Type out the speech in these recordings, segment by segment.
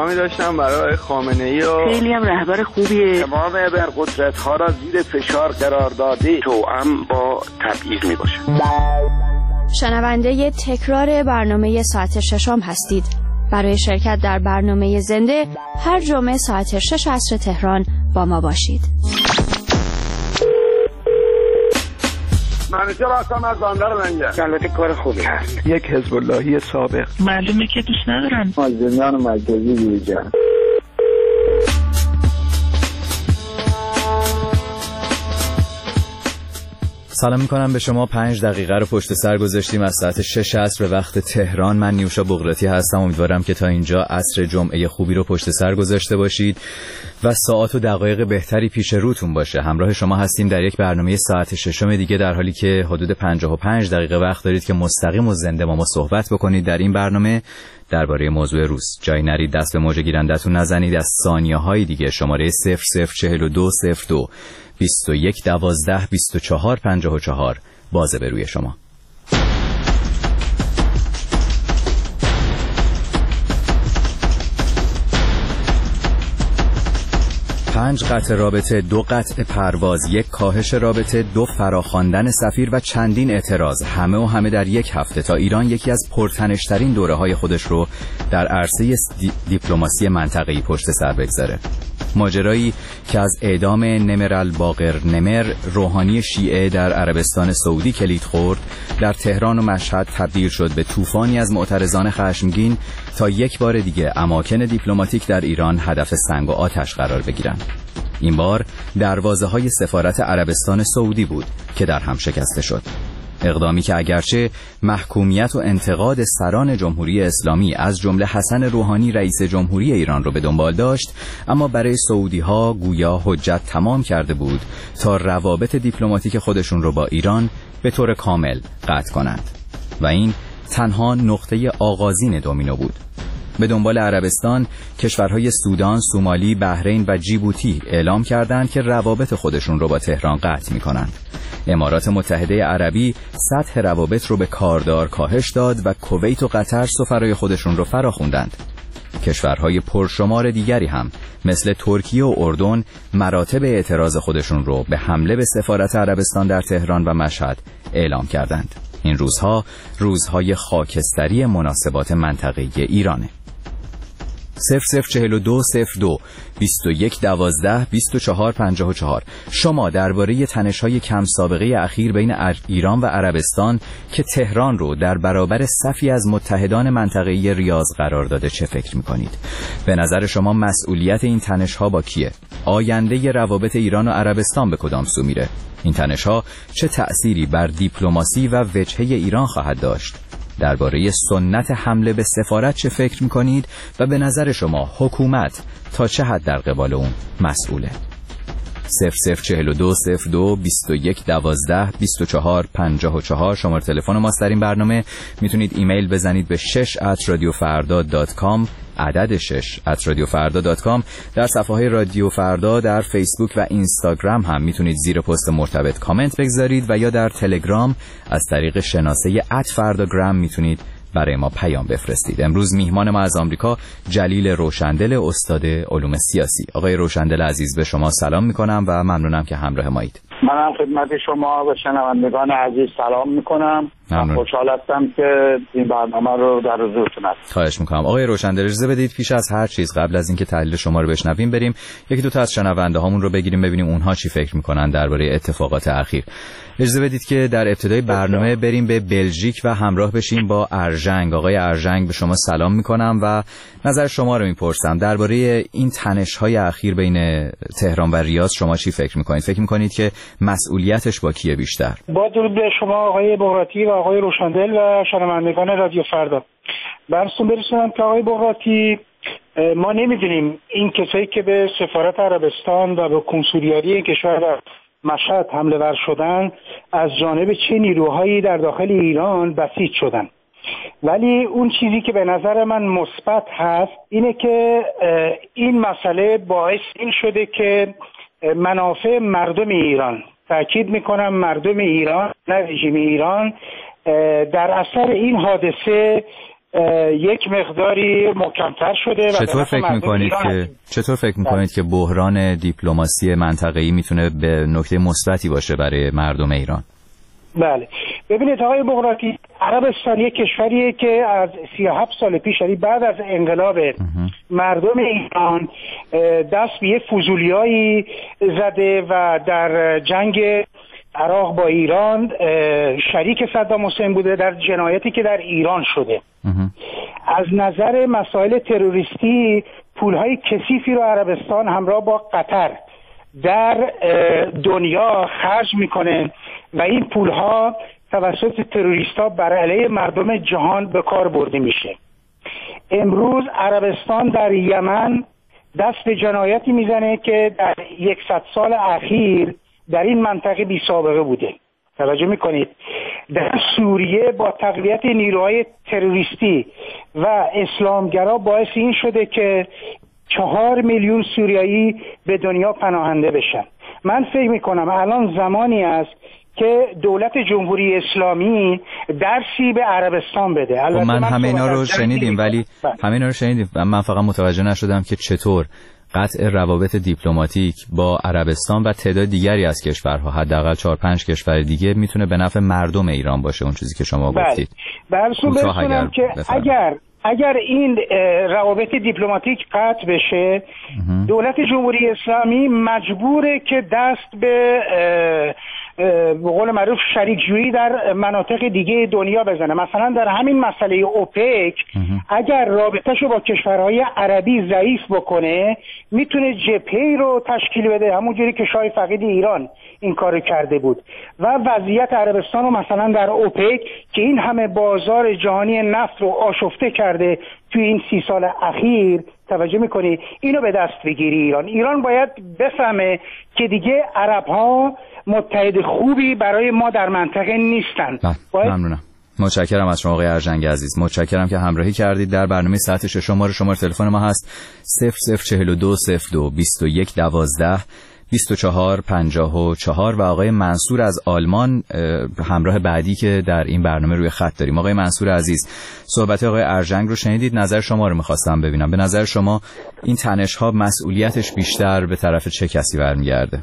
پیغامی داشتم برای خامنه‌ای و خیلی هم رهبر خوبیه. تمام ابرقدرت‌ها را زیر فشار قرار داده توأم با تبعیض میباشه. شنونده تکرار برنامه ساعت ششم هستید. برای شرکت در برنامه زنده هر جمعه ساعت 6 عصر تهران با ما باشید. منوچهر هستم از بندر لنگر. البته کار خوبی هست. یک حزب اللهی سابق. معلومه که دوست ندارم. مازندران مرکزی بیرجان. سلام میکنم به شما. 5 دقیقه رو پشت سر گذاشتیم از ساعت 6 عصر به وقت تهران. من نیوشا بغراتی هستم. امیدوارم که تا اینجا عصر جمعه خوبی رو پشت سر گذاشته باشید و ساعت و دقایق بهتری پیش روتون باشه. همراه شما هستیم در یک برنامه ساعت ششم دیگه، در حالی که حدود 55 دقیقه وقت دارید که مستقیم و زنده با ما صحبت بکنید در این برنامه درباره موضوع روز. جای نرید، دست به موج گیرندتون نزنید. از ثانیه‌های دیگه شماره 004202 21 12 24 54 بازه به روی شما. 5 قطع رابطه، 2 قطع پرواز، 1 کاهش رابطه، 2 فراخواندن سفیر و چندین اعتراض، همه در یک هفته تا ایران یکی از پرتنش‌ترین دوره‌های خودش رو در عرصه دیپلماسی منطقه‌ای پشت سر بگذاره. ماجرایی که از اعدام نمر الباقر نمر، روحانی شیعه در عربستان سعودی کلید خورد، در تهران و مشهد تبدیل شد به طوفانی از معترضان خشمگین تا یک بار دیگه اماکن دیپلماتیک در ایران هدف سنگ و آتش قرار بگیرند. این بار دروازه‌های سفارت عربستان سعودی بود که در هم شکسته شد. اقدامی که اگرچه محکومیت و انتقاد سران جمهوری اسلامی از جمله حسن روحانی رئیس جمهوری ایران رو به دنبال داشت، اما برای سعودی‌ها گویا حجت تمام کرده بود تا روابط دیپلماتیک خودشون رو با ایران به طور کامل قطع کنند و این تنها نقطه آغازین دومینو بود. به دنبال عربستان، کشورهای سودان، سومالی، بحرین و جیبوتی اعلام کردند که روابط خودشون رو با تهران قطع می‌کنند. امارات متحده عربی سطح روابط رو به کاردار کاهش داد و کویت و قطر سفرای خودشون رو فراخوندند. کشورهای پرشمار دیگری هم مثل ترکیه و اردن مراتب اعتراض خودشون رو به حمله به سفارت عربستان در تهران و مشهد اعلام کردند. این روزهای خاکستری مناسبات منطقه‌ای ایرانه. 004202 21 12 24 54 شما درباره تنش‌های کم سابقه اخیر بین ایران و عربستان که تهران رو در برابر صفی از متحدان منطقه‌ای ریاض قرار داده چه فکر می‌کنید؟ به نظر شما مسئولیت این تنش‌ها با کیه؟ آینده روابط ایران و عربستان به کدام سو میره؟ این تنش‌ها چه تأثیری بر دیپلماسی و وجهه ایران خواهد داشت؟ درباره سنت حمله به سفارت چه فکر می‌کنید و به نظر شما حکومت تا چه حد در قبال اون مسئوله؟ 004202 21 12 24 54 شماره تلفن ماست در این برنامه. میتونید ایمیل بزنید به 6@radiofarda.com، عدد 6@radiofarda.com. در صفحه رادیو فردا در فیسبوک و اینستاگرام هم میتونید زیر پست مرتبط کامنت بگذارید و یا در تلگرام از طریق شناسه @فرداگرام میتونید برای ما پیام بفرستید. امروز میهمان ما از آمریکا جلیل روشندل، استاد علوم سیاسی. آقای روشندل عزیز، به شما سلام میکنم و ممنونم که همراه مایید. منم خدمت شما و شنوندگان عزیز سلام میکنم. خوشحال هستم که این برنامه رو در حضورتون هستم. خواهش میکنم. آقای روشندل، اجازه بدید پیش از هر چیز قبل از اینکه تحلیل شما رو بشنویم بریم یکی دو تا از شنونده هامون رو بگیریم ببینیم اونها چی فکر میکنن درباره اتفاقات اخیر. اجازه بدید که در ابتدای برنامه بریم به بلژیک و همراه بشیم با ارژنگ. آقای ارژنگ، به شما سلام میکنم و نظر شما رو میپرسم درباره این تنش‌های اخیر بین تهران و ریاض. شما چی فکر میکنید؟ فکر میکنید که مسئولیتش با کیه بیشتر؟ با درود به شما آقای بغراتی و آقای روشندل و شنوندگان رادیو فردا. براتون برسونم که آقای بغراتی، ما نمیدونیم این کسایی که به سفارت عربستان و به کنسولیاری کشور در مشهد حمله ور شدن از جانب چه نیروهایی در داخل ایران بسیج شدن، ولی اون چیزی که به نظر من مثبت هست اینه که این مسئله باعث این شده که منافع مردم ایران، تأکید میکنم مردم ایران نه رژیم ایران، در اثر این حادثه یک مقداری محکم‌تر شده. چطور فکر می‌کنید که بحران دیپلماسی منطقه‌ای میتونه به نکته مثبتی باشه برای مردم ایران؟ بله، ببینید آقای بغراتی، عربستان یک کشوریه که از 37 سال پیش، یعنی بعد از انقلاب مردم ایران، دست به یه فضولیایی زده و در جنگ عراق با ایران شریک صدام حسین بوده در جنایتی که در ایران شده. از نظر مسائل تروریستی پولهای کثیفی رو عربستان همراه با قطر در دنیا خرج میکنه و این پولها توسط تروریست‌ها بر علیه مردم جهان به کار برده میشه. امروز عربستان در یمن دست به جنایتی میزنه که در 100 سال اخیر در این منطقه بی سابقه بوده. توجه میکنید؟ در سوریه با تقویت نیروهای تروریستی و اسلامگرا باعث این شده که 4 میلیون سوریایی به دنیا پناهنده بشن. من فکر میکنم الان زمانی است که دولت جمهوری اسلامی درسی به عربستان بده. من همه اینا رو شنیدیم، ولی همه اینا رو شنیدیم. من فقط متوجه نشدم که چطور قطع روابط دیپلماتیک با عربستان و تعداد دیگری از کشورها، حداقل 4-5 کشور دیگه، میتونه به نفع مردم ایران باشه. اون چیزی که شما گفتید. برسونم که اگر این روابط دیپلماتیک قطع بشه، دولت جمهوری اسلامی مجبوره که دست به قول معروف شریک جویی در مناطق دیگه دنیا بزنه. مثلا در همین مسئله اوپک اگر رابطه‌شو با کشورهای عربی ضعیف بکنه، میتونه جبهه‌ای رو تشکیل بده، همونجوری که شاه فقید ایران این کارو کرده بود. و وضعیت عربستان رو مثلا در اوپک که این همه بازار جهانی نفت رو آشفته کرده توی این 30 سال اخیر، توجه میکنی، اینو به دست بگیری. ایران باید بفهمه که دیگه عرب‌ها متحد خوبی برای ما در منطقه نیستن. ممنونم. متشکرم از شما آقای ارجنگ عزیز. متشکرم که همراهی کردید در برنامه ساعت ششم. شماره تلفن ما هست 004202 2112 2454 و آقای منصور از آلمان همراه بعدی که در این برنامه روی خط داریم. آقای منصور عزیز، صحبت آقای ارجنگ رو شنیدید، نظر شما رو می‌خواستم ببینم. به نظر شما این تنش‌ها مسئولیتش بیشتر به طرف چه کسی برمیگرده؟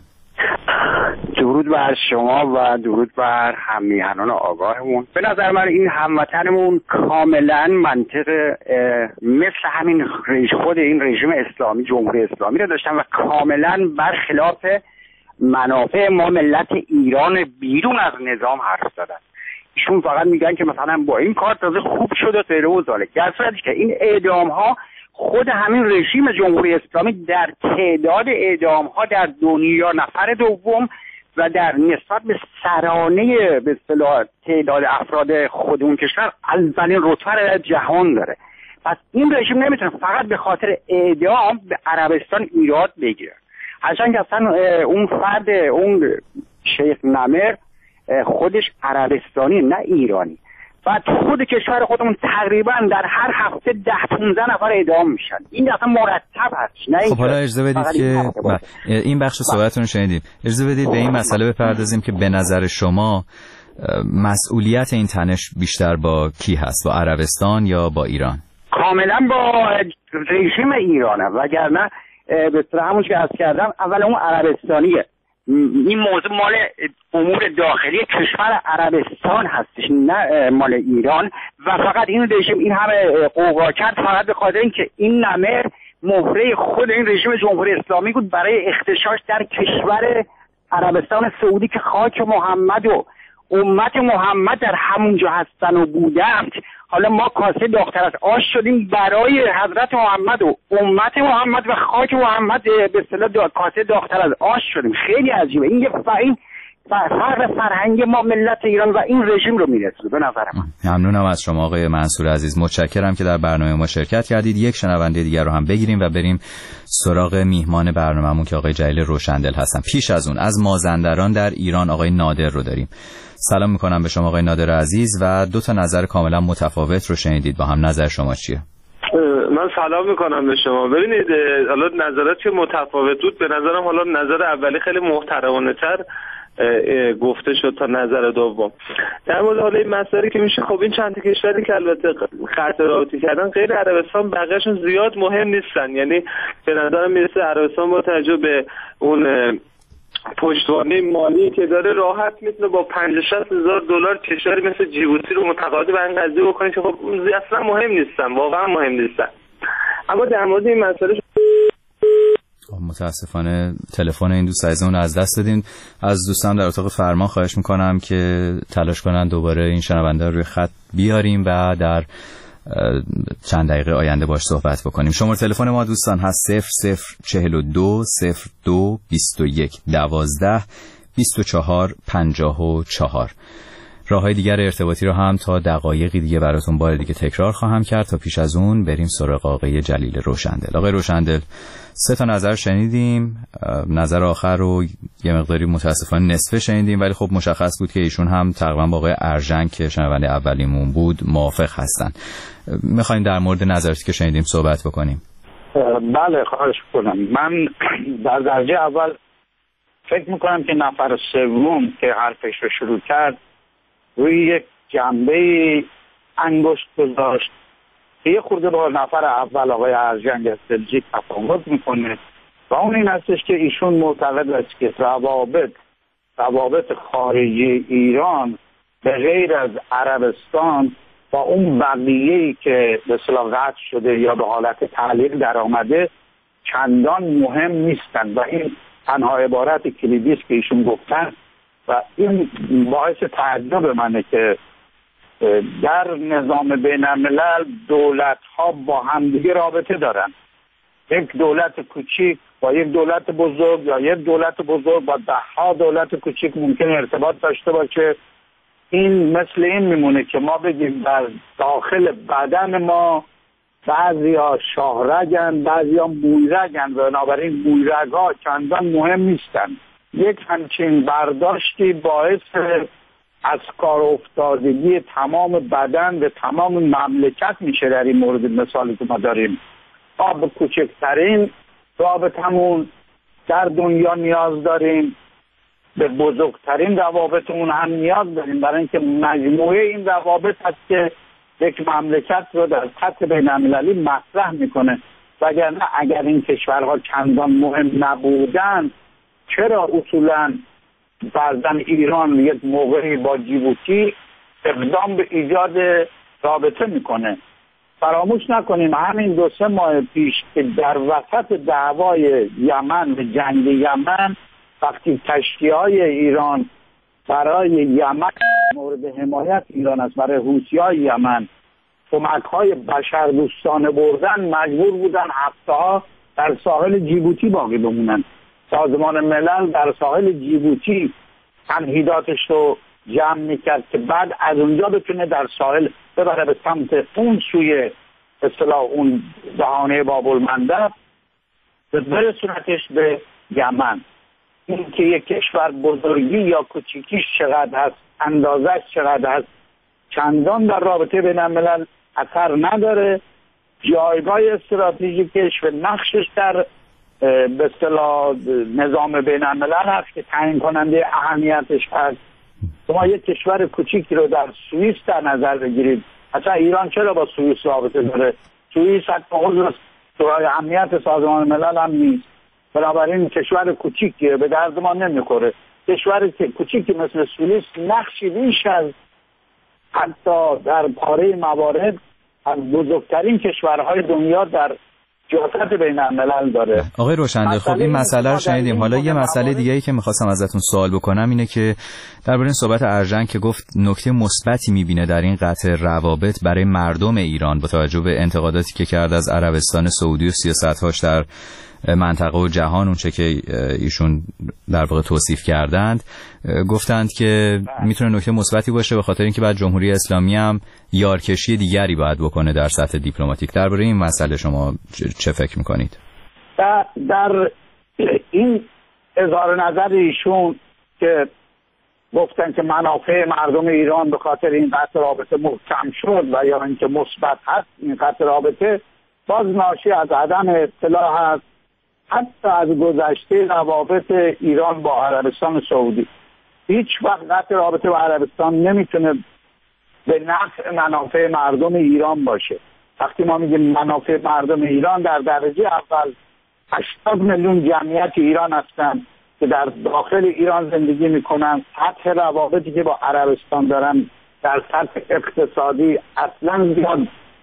درود بر شما و درود بر هم‌میهنان آگاهمون. به نظر من این هموطنمون کاملا منطق مثل همین خود این رژیم اسلامی، جمهوری اسلامی رو داشتن و کاملا برخلاف منافع ما ملت ایران بیرون از نظام حرف زدن. ایشون فقط میگن که مثلا با این کار تازه خوب شد و غیره و ذالک، در صورتی که این اعدام ها خود همین رژیم جمهوری اسلامی در تعداد اعدام ها در دنیا نفر دوم و در نسبت به سرانه به اصطلاح تعداد افراد خود اون کشور اولین رتبه در جهان داره. پس این رژیم نمیتونه فقط به خاطر اعدام به عربستان ایراد بگیره. هرچند اصلا اون فرد، اون شیخ نمر خودش عربستانی نه ایرانی، و خود کشور خودمون تقریبا در هر هفته 10-15 نفر اعدام میشن. این اصلا مرتب هست. نه خب حالا اجازه بدید که این بخش صحبتتون رو شنیدیم. اجازه بدید به این مسئله بپردازیم که به نظر شما مسئولیت این تنش بیشتر با کی هست؟ با عربستان یا با ایران؟ کاملا با رژیم ایرانه، وگرنه به اصطلاح همون که عرض کردم اول اون عربستانیه. این موضوع مال امور داخلی کشور عربستان هستش، نه مال ایران. و فقط این رژیم این همه قوقا کرد فقط به خاطر اینکه این نمر مهره خود این رژیم جمهوری اسلامی بود برای اختشاش در کشور عربستان سعودی که خاک محمد و امت محمد در همونجا هستن و بودند. حالا ما کاسه داغ‌تر از آش شدیم برای حضرت محمد و امت محمد و خاک محمد، به اصطلاح کاسه داغ‌تر از آش شدیم. خیلی عجیبه. این فرق فرهنگ ما ملت ایران و این رژیم رو میرسونه به نظر من. ممنونم از شما آقای منصور عزیز. متشکرم که در برنامه ما شرکت کردید. یک شنونده دیگر رو هم بگیریم و بریم سراغ میهمان برنامه‌مون که آقای جلیل روشندل هستن. پیش از اون از مازندران در ایران آقای نادر رو داریم. سلام میکنم به شما آقای نادر عزیز و دو تا نظر کاملا متفاوت رو شنیدید با هم. نظر شما چیه؟ من سلام میکنم به شما. ببینید حالا نظرات که متفاوت بود، به نظرم حالا نظر اولی خیلی محترمانه تر گفته شد تا نظر دوم. در مورد حالا این مسئله که میشه، خب این چند تا کشوری که البته قطع رابطه کردن غیر عربستان بقیه‌شون زیاد مهم نیستن. یعنی به نظرم میرسه عربستان با توجه به اون پشتوانه مالی که داره راحت میتونه با 50-60 هزار دلار کشوری مثل جیبوتی رو متقاعد به این قضیه بکنه که خب اصلا مهم نیستن، واقعا مهم نیستن. اما در مورد این مسئله متاسفانه تلفن این دوست عزیزمون از دست دادین. از دوستان در اتاق فرمان خواهش میکنم که تلاش کنن دوباره این شنونده رو روی خط بیاریم و در چند دقیقه آینده باش صحبت بکنیم. شماره تلفن ما دوستان هست 0042 02 21 12 24 54. راههای دیگر ارتباطی رو هم تا دقایقی دیگه براتون بار دیگه تکرار خواهم کرد تا پیش از اون بریم سراغ آقای جلیل روشندل. آقای روشندل، 3 تا نظر شنیدیم. نظر آخر رو یه مقداری متاسفانه نصفه شنیدیم، ولی خب مشخص بود که ایشون هم تقریبا با آقای ارژنگ که شنونده اولیمون بود موافق هستن. میخوایم در مورد نظراتی که شنیدیم صحبت بکنیم. بله، خواهش کنم. من در درجه اول فکر میکنم که نفر سوم که حرفش رو شروع کرد روی یک جنبه انگشت گذاشت که یه خورده با نفر اول آقای ارژنگ از بلژیک تفاوت میکنه و اون این هستش که ایشون معتقد است که روابط خارجی ایران به غیر از عربستان با اون بقیه‌ای که به اصطلاح قطع شده یا به حالت تعلیق در آمده چندان مهم نیستند و این تنها عبارت کلیدی است که ایشون گفتن و این باعث تعجب منه که در نظام بین الملل دولت ها با همدیگه رابطه دارن. یک دولت کوچیک با یک دولت بزرگ یا یک دولت بزرگ با 10 دولت کوچیک ممکن ارتباط داشته باشه. این مثل این میمونه که ما بگیم در داخل بدن ما بعضیا شاهرگن، بعضیا مویرگن و بنابراین مویرگ‌ها چندان مهم نیستن. یک همچین برداشتی باعث از کار افتادگی تمام بدن به تمام مملکت میشه. در این مورد مثالی که ما داریم ما به کوچکترین رابطمون در دنیا نیاز داریم، به بزرگترین روابطمون هم نیاز داریم، برای اینکه مجموعه این روابط هست که یک مملکت رو در سطح بین المللی مطرح میکنه. وگرنه اگر این کشورها چندان مهم نبودن چرا اصولا بعضن ایران یک موقعی با جیبوتی اقدام به ایجاد رابطه میکنه؟ فراموش نکنیم همین 2-3 ماه پیش که در وسط دعوای یمن و جنگ یمن وقتی کشتی‌های ایران برای یمن مورد حمایت ایران است، برای حوثی‌های یمن کمک‌های بشردوستانه بردن، مجبور بودن هفته‌ها در ساحل جیبوتی باقی بمونن. سازمان ملل در ساحل جیبوتی تمهیداتش رو جمع میکرد که بعد از اونجا بتونه در ساحل ببره به سمت اون سوی اصطلاح اون دهانه باب‌المندب برسونتش به یمن. این که یک کشور بزرگی یا کوچیکیش چقدر هست، اندازش چقدر هست، چندان در رابطه بین الملل اثر نداره. جایگاه استراتژیکش و نقشش در به اصطلاح نظام بین الملل هست که تعیین کننده اهمیتش هست. شما یک کشور کوچیکی رو در سوئیس در نظر بگیرید، اصلا ایران چرا با سوئیس رابطه داره؟ سوئیس حتی عضو شورای امنیت سازمان ملل هم نیست. بنابراین کشور کوچیکیه، به درد ما نمیخوره. کشور کوچیکی مثل سوئیس نقشی بیش از حتی در پاره موارد از بزرگترین کشورهای دنیا در جهت بین الملل داره. آقای روشندل، خب این مسئله رو شنیدیم. حالا یه مسئله دیگه‌ای که می‌خواستم ازتون سوال بکنم اینه که درباره این صحبت ارژنگ که گفت نکته مثبتی می‌بینه در این قطع روابط برای مردم ایران با توجه به انتقاداتی که کرد از عربستان سعودی و سیاست‌هاش در منطقه و جهان، اون چه که ایشون در واقع توصیف کردند، گفتند که میتونه نکته مثبتی باشه به خاطر اینکه بعد جمهوری اسلامی هم یارکشی دیگری باید بکنه در سطح دیپلماتیک. درباره این مسئله شما چه فکر میکنید؟ در این اظهار نظر ایشون که گفتن که منافع مردم ایران به خاطر این قطع رابطه محکم شد و یا اینکه مثبت هست این قطع رابطه، باز ناشی از عدم اطلاع هست حتی از گذشته روابط ایران با عربستان سعودی. هیچ وقت قطع رابطه با عربستان نمیتونه به نفع منافع مردم ایران باشه. وقتی ما میگیم منافع مردم ایران، در درجه اول 80 میلیون جمعیت ایران هستن که در داخل ایران زندگی میکنن. سطح روابطی که با عربستان دارن در سطح اقتصادی اصلا زیاد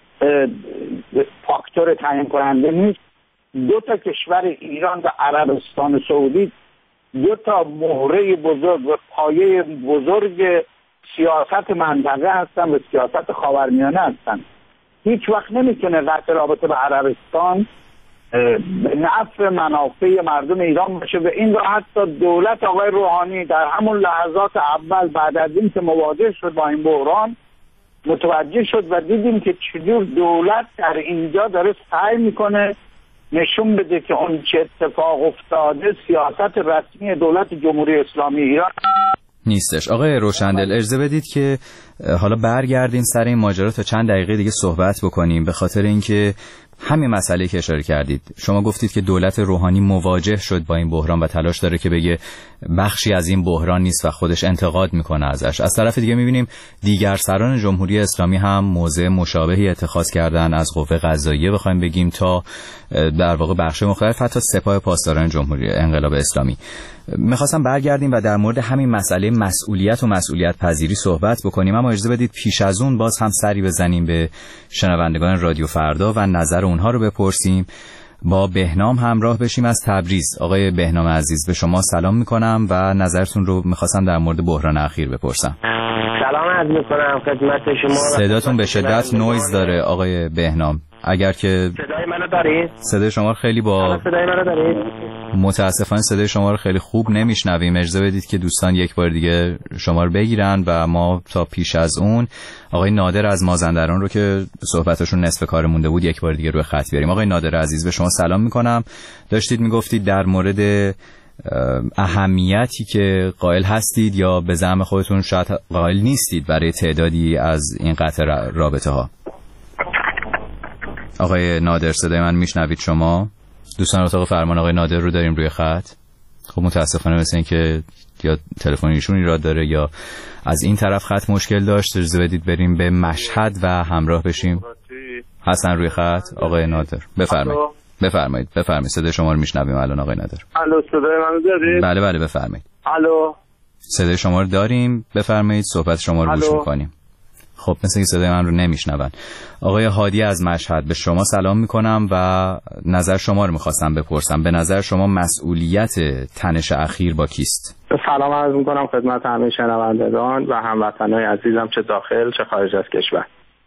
فاکتور تعیین کننده نیست. دو تا کشور ایران و عربستان سعودی دو تا مهره بزرگ و پایه بزرگ سیاست منطقه هستن و سیاست خاورمیانه هستن. هیچ وقت نمیتونه قطع رابطه با عربستان به نفع منافع مردم ایران باشه. و این را حتی دولت آقای روحانی در همون لحظات اول بعد از این که مواجه شد با این بحران متوجه شد و دیدیم که چجور دولت در اینجا داره سعی میکنه نشون بده که اون چه اتفاق افتاده سیاست رسمی دولت جمهوری اسلامی ایران نیستش. آقای روشندل اجازه بدید که حالا برگردیم سر این ماجرا تا چند دقیقه دیگه صحبت بکنیم، به خاطر اینکه همین مسئله که اشاره کردید، شما گفتید که دولت روحانی مواجه شد با این بحران و تلاش داره که بگه بخشی از این بحران نیست و خودش انتقاد میکنه ازش. از طرف دیگه میبینیم دیگر سران جمهوری اسلامی هم موضع مشابهی اتخاذ کردن، از قوه قضاییه بخوایم بگیم تا در واقع بخش مختلف، حتی سپاه پاسداران جمهوری انقلاب اسلامی. میخواستم برگردیم و در مورد همین مسئله مسئولیت و مسئولیت پذیری صحبت بکنیم، اما اجازه بدید پیش از اون باز هم سری بزنیم به شنوندگان رادیو فردا و نظر اونها رو بپرسیم. با بهنام همراه بشیم از تبریز. آقای بهنام عزیز، به شما سلام میکنم و نظرتون رو میخواستم در مورد بحران اخیر بپرسم. سلام عرض میکنم خدمت شما. صداتون به شدت نویز داره آقای بهنام. اگر که صدای منو دارید؟ صدای شما خیلی صدای منو دارید؟ متاسفانه صدای شما رو خیلی خوب نمیشنویم. اجازه بدید که دوستان یک بار دیگه شما رو بگیرن و ما تا پیش از اون آقای نادر از مازندران رو که صحبتشون نصف کار مونده بود یک بار دیگه روی خط بیاریم. آقای نادر عزیز، به شما سلام میکنم. داشتید میگفتید در مورد اهمیتی که قائل هستید یا به زعم خودتون شاید قائل نیستید برای تعدادی از این قطع رابطه ها. آقای نادر، صدای من میشنوید شما؟ دوستان اتاق فرمان آقای نادر رو داریم روی خط. خب متاسفانه مثل این که یا تلفن ایشون ایراد داره یا از این طرف خط مشکل داشت. اجازه بدید بریم به مشهد و همراه بشیم. حسن روی خط. آقای نادر بفرمایید. صدای شما رو میشنویم الان آقای نادر. الو، صدای منو دارید؟ بله بفرمایید. الو، صدای شما رو داریم، بفرمایید، صحبت شما رو گوش میکنیم. خب مثل که صدای من رو نمیشنون. آقای هادی از مشهد، به شما سلام میکنم و نظر شما رو میخواستم بپرسم. به نظر شما مسئولیت تنش اخیر با کیست؟ سلام عرض میکنم خدمت همه شنوندگان و هموطنان عزیزم چه داخل چه خارج از کشور.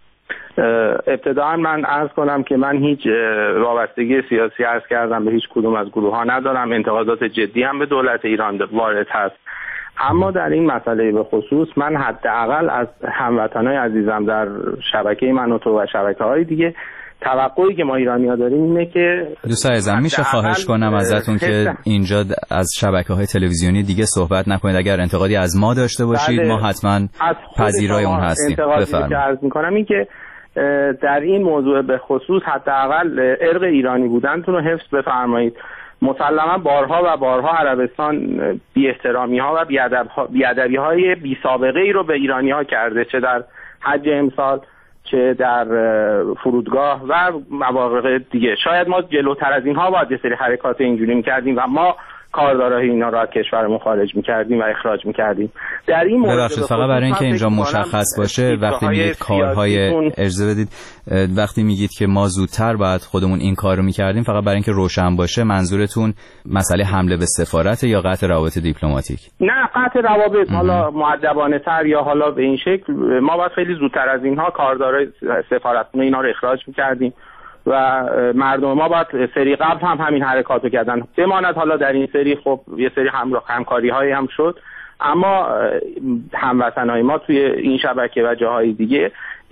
ابتداً من عرض کنم که من هیچ وابستگی سیاسی عرض کردم به هیچ کدوم از گروه ها ندارم. انتقادات جدی هم به دولت ایران وارد هست، اما در این مسئله به خصوص من حداقل از هموطنای عزیزم در شبکه من و تو و شبکه‌های دیگه توقعی که ما ایرانی‌ها داریم اینه که دوست عزیزم میشه خواهش کنم ازتون که اینجا از شبکه‌های تلویزیونی دیگه صحبت نکنید. اگر انتقادی از ما داشته باشید ما حتما پذیرای اون هستیم. بفرمایید. که عرض می‌کنم این که در این موضوع به خصوص حداقل ارق ایرانی بودنتون رو حفظ بفرمایید. مسلما بارها عربستان بی احترامی ها و بیادبی های بی سابقه ای رو به ایرانی ها کرده، چه در حج امسال چه در فرودگاه و مواقع دیگه. شاید ما جلوتر از اینها باید یه سری حرکات اینجوری میکردیم و ما کاردارای اینا رو از کشورمون خارج میکردیم و اخراج میکردیم. در این مورد فقط برای اینکه اینجا مشخص باشه، وقتی میگید کارهای اجازه بدید، وقتی میگید که ما زودتر باید خودمون این کار رو میکردیم، فقط برای اینکه روشن باشه منظورتون مسئله حمله به سفارت یا قطع روابط دیپلماتیک؟ نه، قطع روابط حالا مؤدبانه تر یا حالا به این شکل ما باید خیلی زودتر از اینها کاردارای سفارتخونه اینا رو اخراج میکردیم و مردم ما باید سری قبل هم همین حرکاتو کردن. بماند حالا در این سری خب یه سری همکاری هایی هم شد، اما هموطنای ما توی این شبکه و جاهای دیگه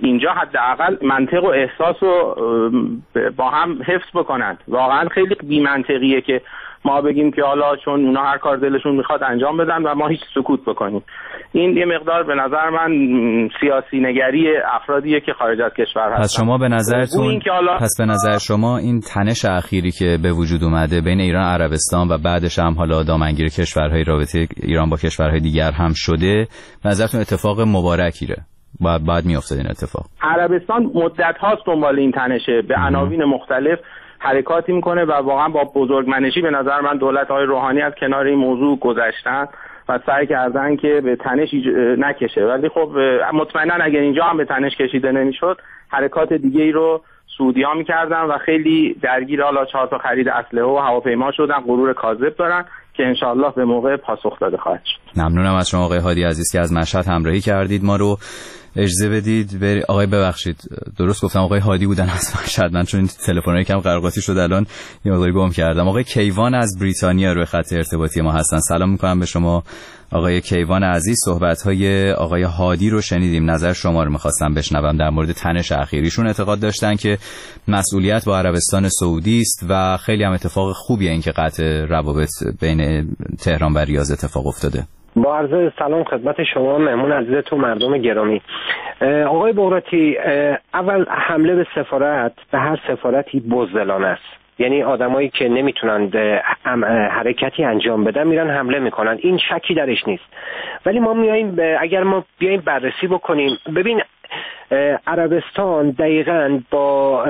اینجا حداقل منطق و احساس رو با هم حفظ بکنن. واقعا خیلی بی‌منطقیه که ما بگیم که حالا چون اونا هر کار دلشون میخواد انجام بدن و ما هیچ سکوت بکنیم. این یه مقدار به نظر من سیاسی نگری افرادیه که خارج از کشور هستن. پس شما به نظر شما این تنش اخیری که به وجود اومده بین ایران و عربستان و بعدش هم حالا دامنگیر کشورهای رابطه ایران با کشورهای دیگر هم شده، به نظرتون اتفاق مبارکیه؟ بعد میافتاد این اتفاق؟ عربستان مدت هاست دنبال این تنشه، به عناوین مختلف حرکاتی میکنه و واقعا با بزرگمنشی به نظر من دولت آقای روحانی از کنار این موضوع گذشتن و سعی کردن که به تنش نکشه. ولی خب مطمئنا اگر اینجا هم به تنش کشیده نمیشد، حرکات دیگه ای رو سعودی‌ها میکردن و خیلی درگیر حالا 4 تا خرید اسلحه و هواپیما شدن. غرور کاذب دارن که انشالله به موقع پاسخ داده خواهد شد. ممنونم از شما آقای هادی عزیز که از مشهد همراهی کردید. ما رو اجازه بدید آقای ببخشید درست گفتم آقای هادی بودن از مشهد، من چون تلفن‌های کم قرقاتی شد الان یه مقداری گم کردم. آقای کیوان از بریتانیا روی خط ارتباطی ما هستن. سلام می‌کنم به شما آقای کیوان عزیز. صحبت‌های آقای هادی رو شنیدیم، نظر شما رو می‌خواستم بشنوم در مورد تنش اخیریشون. اعتقاد داشتن که مسئولیت با عربستان سعودی است و خیلی هم اتفاق خوبیه این که قطع روابط بین تهران و ریاض اتفاق افتاده. با عرض سلام خدمت شما مهمون عزیزتون مردم گرامی. آقای بغراتی، اول حمله به سفارت به هر سفارتی بزدلانه است. یعنی آدمایی که نمیتونن حرکتی انجام بدن میرن حمله میکنن، این شکی درش نیست. ولی ما میاییم اگر ما بیایم بررسی بکنیم، ببین عربستان دقیقاً با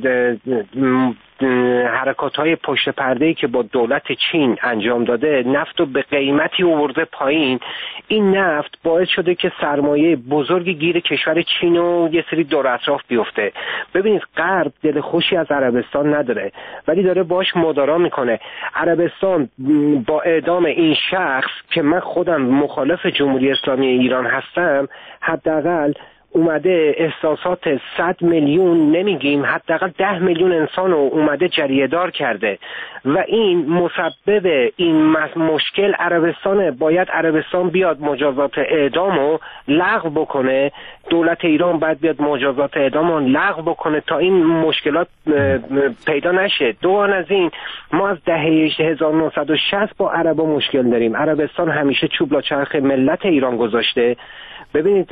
حرکات‌های پشت پرده‌ای که با دولت چین انجام داده نفت رو به قیمتی آورده پایین. این نفت باعث شده که سرمایه بزرگی گیر کشور چین و یه سری دور اطراف بیفته. ببینید غرب دل خوشی از عربستان نداره ولی داره باش مدارا میکنه. عربستان با اعدام این شخص که من خودم مخالف جمهوری اسلامی ایران هستم، حداقل اومده احساسات 100 میلیون نمیگیم، حداقل 10 میلیون انسان رو اومده جریه دار کرده و این مسبب این مشکل عربستان. باید عربستان بیاد مجازات اعدام رو لغو بکنه، دولت ایران باید بیاد مجازات اعدام رو لغو بکنه تا این مشکلات پیدا نشه. دوان از این، ما از دهه 1960 با عربا مشکل داریم. عربستان همیشه چوب لا چرخ ملت ایران گذاشته. ببینید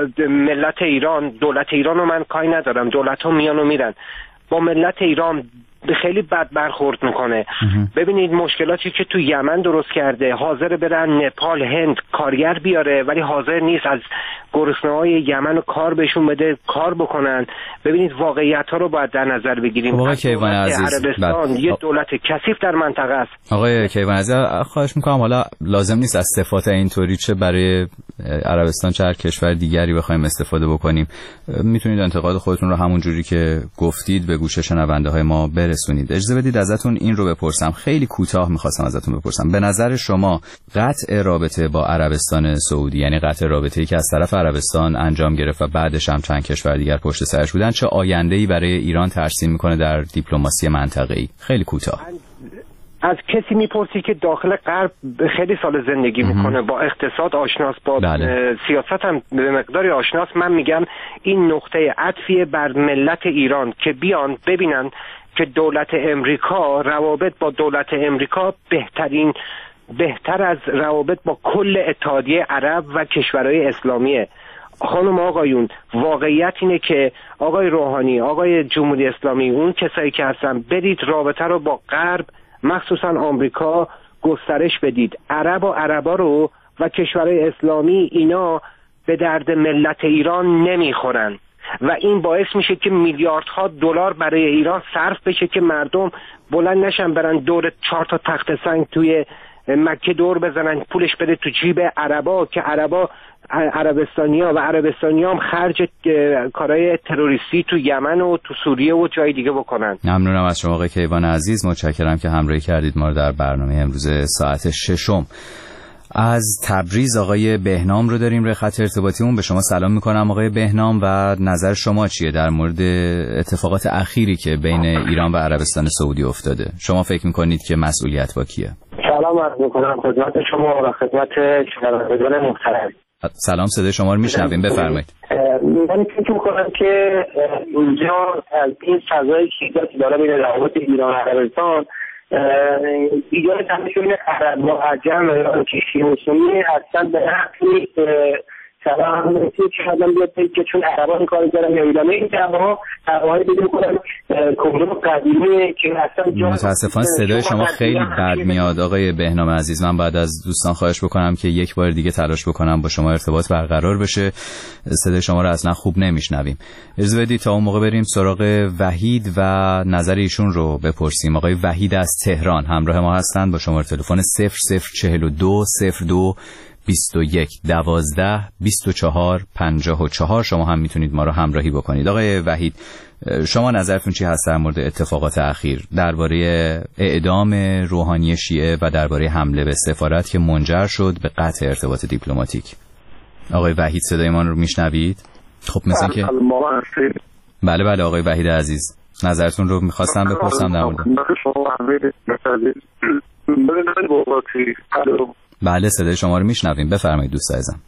ملت ایران، دولت ایران رو من کاری ندارم، دولت ها میان و میرن، با ملت ایران خیلی بد برخورد میکنه. ببینید مشکلاتی که تو یمن درست کرده، حاضر برن نپال هند کارگر بیاره ولی حاضر نیست از گرسنه‌های یمن کار بهشون بده کار بکنن. ببینید واقعیت ها رو باید در نظر بگیریم. آقای کیوان عزیز، عربستان یه دولت کثیف در منطقه است. آقای کیوان عزیز خواهش میکنم، حالا لازم نیست از صفات اینطوری چه برای عربستان چه هر کشور دیگری بخوایم استفاده بکنیم. میتونید انتقاد خودتون رو همون جوری که گفتید به گوش شنونده های ما برسونید. اجازه بدید ازتون این رو بپرسم، خیلی کوتاه میخواستم ازتون بپرسم، به نظر شما قطع رابطه با عربستان سعودی، یعنی قطع رابطه‌ای که از طرف عربستان انجام گرفت و بعدش هم چند کشور دیگر پشت سرش بودن، چه آینده‌ای برای ایران ترسیم میکنه در دیپلماسی منطقه‌ای؟ خیلی کوتاه. از کسی میپرسی که داخل غرب خیلی سال زندگی میکنه، با اقتصاد آشناست، با سیاست هم به مقداری آشناست، من میگم این نقطه عطفیه بر ملت ایران که بیان ببینن که دولت امریکا، روابط با دولت امریکا بهتر از روابط با کل اتحادیه عرب و کشورهای اسلامیه. خانم آقایون، واقعیت اینه که آقای روحانی، آقای جمهوری اسلامی، اون کسایی که هستن، برید رابطه رو با غرب مخصوصا آمریکا گسترش بدید. عربا رو و کشورهای اسلامی اینا به درد ملت ایران نمیخورن و این باعث میشه که میلیاردها دلار برای ایران صرف بشه که مردم بلند نشن برن دور 4 تا تخت سنگ توی مکه دور بزنن، پولش بده تو جیب عربا که عربستانیا و عربستانیا هم خرج کارهای تروریستی تو یمن و تو سوریه و جای دیگه بکنن. ممنونم از شما آقای کیوان عزیز، متشکرم که همراهی کردید ما رو در برنامه امروز ساعت 6. از تبریز آقای بهنام رو داریم روی خط ارتباطیمون. به شما سلام میکنم آقای بهنام و نظر شما چیه در مورد اتفاقات اخیری که بین ایران و عربستان سعودی افتاده؟ شما فکر میکنید که مسئولیت با کیه؟ سلام عرض میکنم خدمت شما و خدمت شنوندگان محترم. سلام، صدای شما رو میشنویم، بفرمایید. من فکر می‌کنم که اینجا از این فضایی که داره بین روابط ایران و عربستان ایجاد تنشون عرب و عجم و کشتی موسومی اصلا به حق نیست. سلام همیتی که آدم بیاد که چون عربان کار دارن یا ایرانه، این دعواهای بدون کنن کمرون قدیمی که اصلا متاسفانه صدای شما خیلی بد میاد آقای بهنام عزیز. من بعد از دوستان خواهش بکنم که یک بار دیگه تلاش بکنم با شما ارتباط برقرار بشه. صدای شما رو اصلا خوب نمیشنویم. اجازه بدید تا اون موقع بریم سراغ وحید و نظر ایشون رو بپرسیم. آقای وحید از تهران همراه ما هستند با شماره تلفن 0042 02 21 12 24 54. شما هم میتونید ما رو همراهی بکنید. آقای وحید، شما نظرتون چی هست در مورد اتفاقات اخیر درباره اعدام روحانی شیعه و درباره حمله به سفارت که منجر شد به قطع ارتباط دیپلماتیک؟ آقای وحید صدای ما رو میشنوید؟ خب مثلا که بله آقای وحید عزیز، نظرتون رو میخواستم بپرسم در مورد. بله صدای شما رو میشنویم، بفرمایید دوست عزیزم.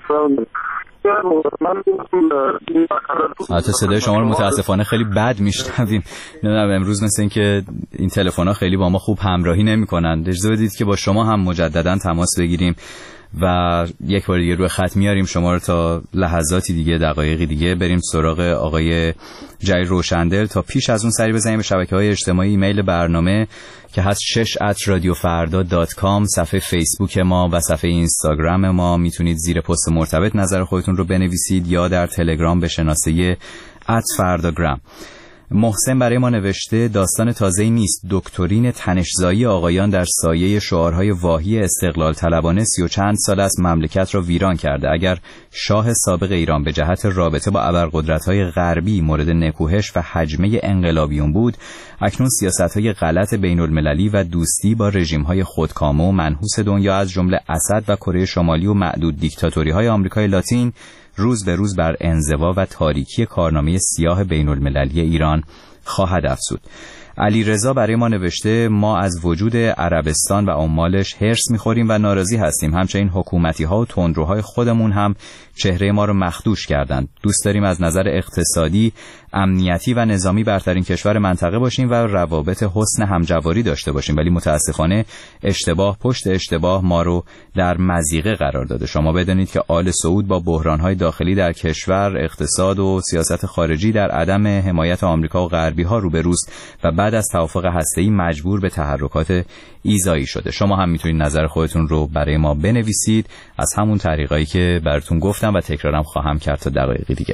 البته صدای شما رو متاسفانه خیلی بد میشنویم. نمیدونم امروز مثل این که این تلفن‌ها خیلی با ما خوب همراهی نمی‌کنن. اجازه بدید که با شما هم مجددا تماس بگیریم و یک بار دیگه روی خط میاریم شما رو تا لحظاتی دیگه، دقایقی دیگه بریم سراغ آقای جلیل روشندل. تا پیش از اون سری بزنیم به شبکه‌های اجتماعی. ایمیل برنامه که هست 6@radiofarda.com، صفحه فیسبوک ما و صفحه اینستاگرام ما. میتونید زیر پست مرتبط نظر خودتون رو بنویسید یا در تلگرام به شناسه @fardagram. محسن برای ما نوشته داستان تازه‌ای نیست. دکترین تنش‌زایی آقایان در سایه شعارهای واهی استقلال طلبانه 30 چند سال است مملکت را ویران کرده. اگر شاه سابق ایران به جهت رابطه با ابرقدرت‌های غربی مورد نکوهش و هجمه انقلابیون بود، اکنون سیاست‌های غلط بین‌المللی و دوستی با رژیم‌های خودکامه و منحوس دنیا از جمله اسد و کره شمالی و معدود دیکتاتوری‌های آمریکای لاتین روز به روز بر انزوا و تاریکی کارنامه سیاه بین‌المللی ایران خواهد افزود. علی رضا برای ما نوشته ما از وجود عربستان و عمالش هرس می‌خوریم و ناراضی هستیم. همچنین حکومتی‌ها و تندروهای خودمون هم چهره ما رو مخدوش کردند. دوست داریم از نظر اقتصادی، امنیتی و نظامی برترین کشور منطقه باشیم و روابط حسن همجواری داشته باشیم، ولی متاسفانه اشتباه پشت اشتباه ما رو در مضیقه قرار داده. شما بدانید که آل سعود با بحران‌های داخلی در کشور، اقتصاد و سیاست خارجی در عدم حمایت آمریکا و غربی‌ها روبروست و بعد از توافق هسته‌ای مجبور به تحرکات ایذایی شده. شما هم میتونید نظر خودتون رو برای ما بنویسید از همون طریقایی که براتون گفتم و تکرارم خواهم کرد تا دقایقی دیگه.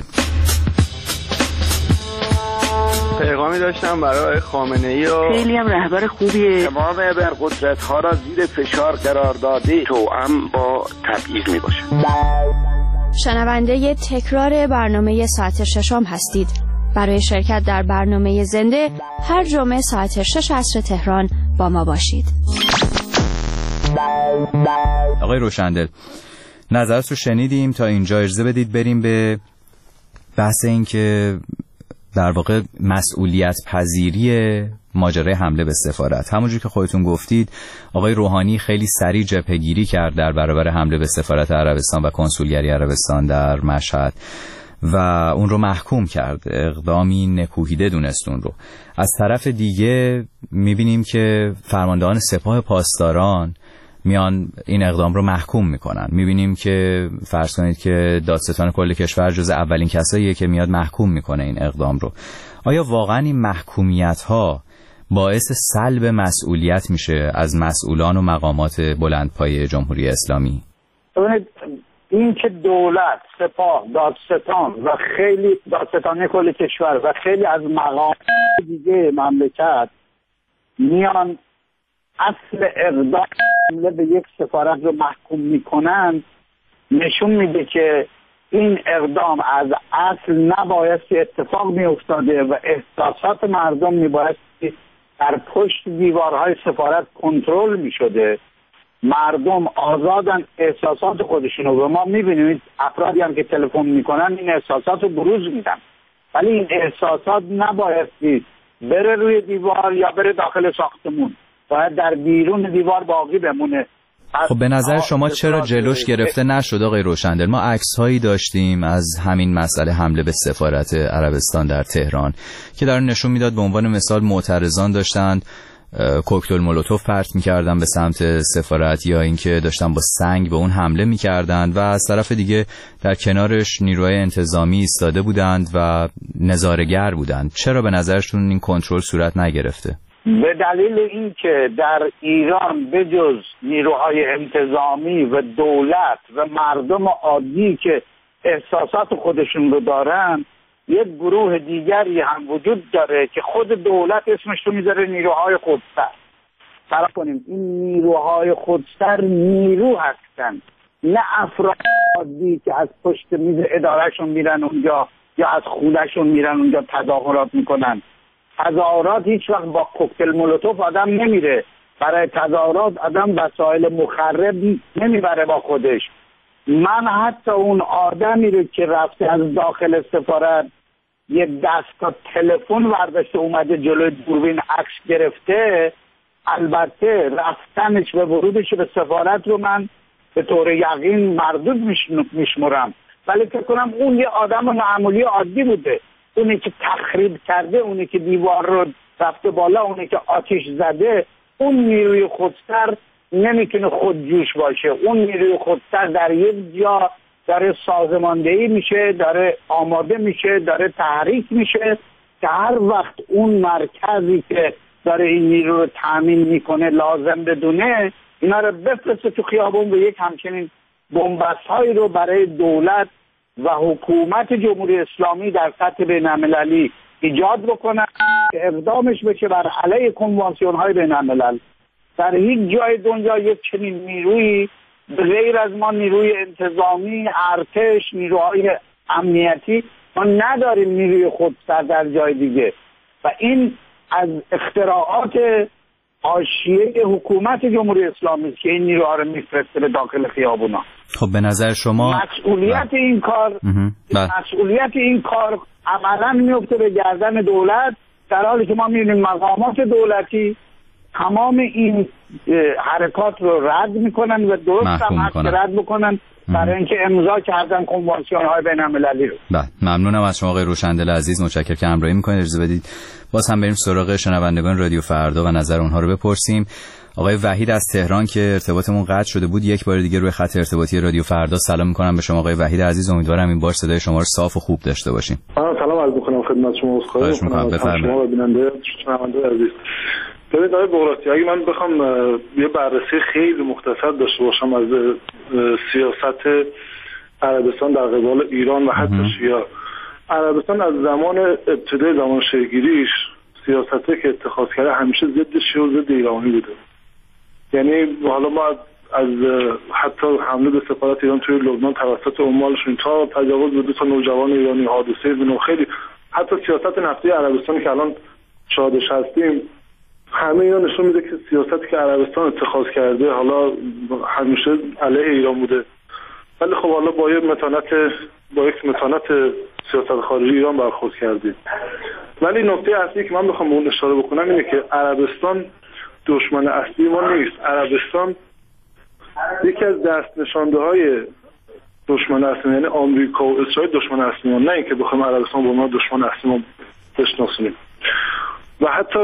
پیغامی داشتم برای خامنه‌ای و خیلی هم رهبر خوبیه. تمام ابرقدرت‌ها را زیر فشار قرار داده توأم با تبعیض میباشه. شنونده تکرار برنامه ساعت 6 هستید. برای شرکت در برنامه زنده هر جمعه ساعت 6 عصر تهران با ما باشید. آقای روشندل، نظرت رو شنیدیم. تا اینجا اجازه بدید بریم به بحث این که در واقع مسئولیت پذیری ماجرای حمله به سفارت. همونجور که خودتون گفتید آقای روحانی خیلی سریع جبهه‌گیری کرد در برابر حمله به سفارت عربستان و کنسولگری عربستان در مشهد و اون رو محکوم کرد، اقدامی نکوهیده دونست اون رو. از طرف دیگه میبینیم که فرماندهان سپاه پاسداران میان این اقدام رو محکوم میکنن. میبینیم که فرض کنید که دادستان کل کشور جز اولین کساییه که میاد محکوم میکنه این اقدام رو. آیا واقعا این محکومیت ها باعث سلب مسئولیت میشه از مسئولان و مقامات بلندپایه جمهوری اسلامی؟ این که دولت، سپاه، دادستان و خیلی دادستان کل کشور و خیلی از مقامات دیگه مملکت میان اصل اقدام به یک سفارت رو محکوم میکنن، نشون میده که این اقدام از اصل نبایستی اتفاق میافتاده و احساسات مردم میبایستی در پشت دیوارهای سفارت کنترل میشده. مردم آزادن احساسات خودشونو و ما میبینیم افرادی هم که تلفن میکنن این احساسات رو بروز میدن، ولی این احساسات نبایستی بره روی دیوار یا بره داخل ساختمون، باید در بیرون دیوار باقی بمونه خب به نظر شما چرا جلوش گرفته نشد آقای روشندل؟ ما عکس‌هایی داشتیم از همین مسئله حمله به سفارت عربستان در تهران که در نشون میداد به عنوان مثال معترضان داشتند کوکتل مولوتوف پرت می‌کردن به سمت سفارت یا اینکه داشتن با سنگ به اون حمله می‌کردند و از طرف دیگه در کنارش نیروهای انتظامی ایستاده بودند و نظاره‌گر بودند. چرا به نظرشون این کنترل صورت نگرفته؟ به دلیل اینکه در ایران بجز نیروهای انتظامی و دولت و مردم عادی که احساسات خودشون رو دارن، یک گروه دیگری هم وجود داره که خود دولت اسمش رو میذاره نیروهای خودسر. فرق کنیم، این نیروهای خودسر نیرو هستن، نه افراد عادی که از پشت میز ادارهشون میرن اونجا یا از خونهشون میرن اونجا تظاهرات میکنن. تظاهرات هیچ وقت با کوکتل مولوتوف آدم نمیره. برای تظاهرات آدم وسایل مخرب نمیبره با خودش. من حتی اون آدمی رو که رفته از داخل سفارت یه دستگاه تلفن ورداشته اومده جلوی دوربین عکس گرفته، البته رفتنش و ورودش به سفارت رو من به طور یقین مردود میشمرم، ولی فکر کنم اون یه آدم معمولی عادی بوده. اونی که تخریب کرده، اونی که دیوار رو رفته بالا، اونی که آتش زده، اون نیروی خودسر نمیتونه خودجوش باشه. اون نیروی خودسر در یک جا داره سازماندهی میشه، داره آماده میشه، داره تحریک میشه که هر وقت اون مرکزی که داره این نیرو رو تامین میکنه لازم بدونه، اینا رو بفرسته تو خیابون و یک همچنین بنبست هایی رو برای دولت و حکومت جمهوری اسلامی در سطح بین‌المللی ایجاد بکنن که اقدامش بشه بر علیه کنوانسیون های بین‌الملل. در هیچ جای دنیا یک چنین نیروی غیر از ما نیروی انتظامی، ارتش، نیروهای امنیتی ما نداریم، نیروی خودسر در جای دیگه. و این از اختراعات حاشیه حکومت جمهوری اسلامی است که این نیروها رو میفرسته به داخل خیابونا. خب به نظر شما مسئولیت این کار عملاً میفته به گردن دولت، در حالی که ما می‌بینیم مقامات دولتی تمام این حرکات رو رد میکنن و درست هم هست رد بکنن برای اینکه امضا کردن کنوانسیون های بین‌المللی رو. بله، ممنونم از شما آقای روشندل عزیز، متشکرم که همراهی میکنید. اجازه بدید باز هم بریم سراغ شنوندگان رادیو فردا و نظر اونها رو بپرسیم. آقای وحید از تهران که ارتباطمون قطع شده بود، یک بار دیگه روی خط ارتباطی رادیو فردا سلام میکنم به شما آقای وحید عزیز. امیدوارم این بار صدای شما رو صاف و خوب داشته باشیم. سلام عرض میکنم خدمت شما. خواهش میکنم بفرمایید. شما و بیننده شنونده عزیز، ببینید آقای بغراتی، اگه من بخوام یه بررسی خیلی مختصر داشته باشم از سیاست عربستان در قبال ایران و حتی شیعه، عربستان از زمان ابتدای زمان شکل‌گیریش سیاستی که اتخاذ کرده همیشه ضد شیعه و ضد ایرانی بوده. یعنی حالا ما از حتی حمله به سفارت ایران توی لبنان توسط عمالشون تا تجاوز به 2 نوجوان ایرانی، حادثه بنو، خیلی حتی سیاست نفتی عربستان که الان شاهدش هستیم، همه اینا نشون میده که سیاستی که عربستان اتخاذ کرده حالا همیشه علیه ایران بوده. ولی خب حالا با یک متانت سیاست خارجی ایران برخورد کرده. ولی نکته اصلی که من بخوام به اون اشاره بکنم اینه که عربستان دشمن اصلی ما نیست. عربستان یکی از دست نشانده های دشمن اصلی، یعنی آمریکا و اسرائیل دشمن اصلی ما، نه اینکه بخوام عربستان به عنوان دشمن اصلی ما بشناسیم. و حتی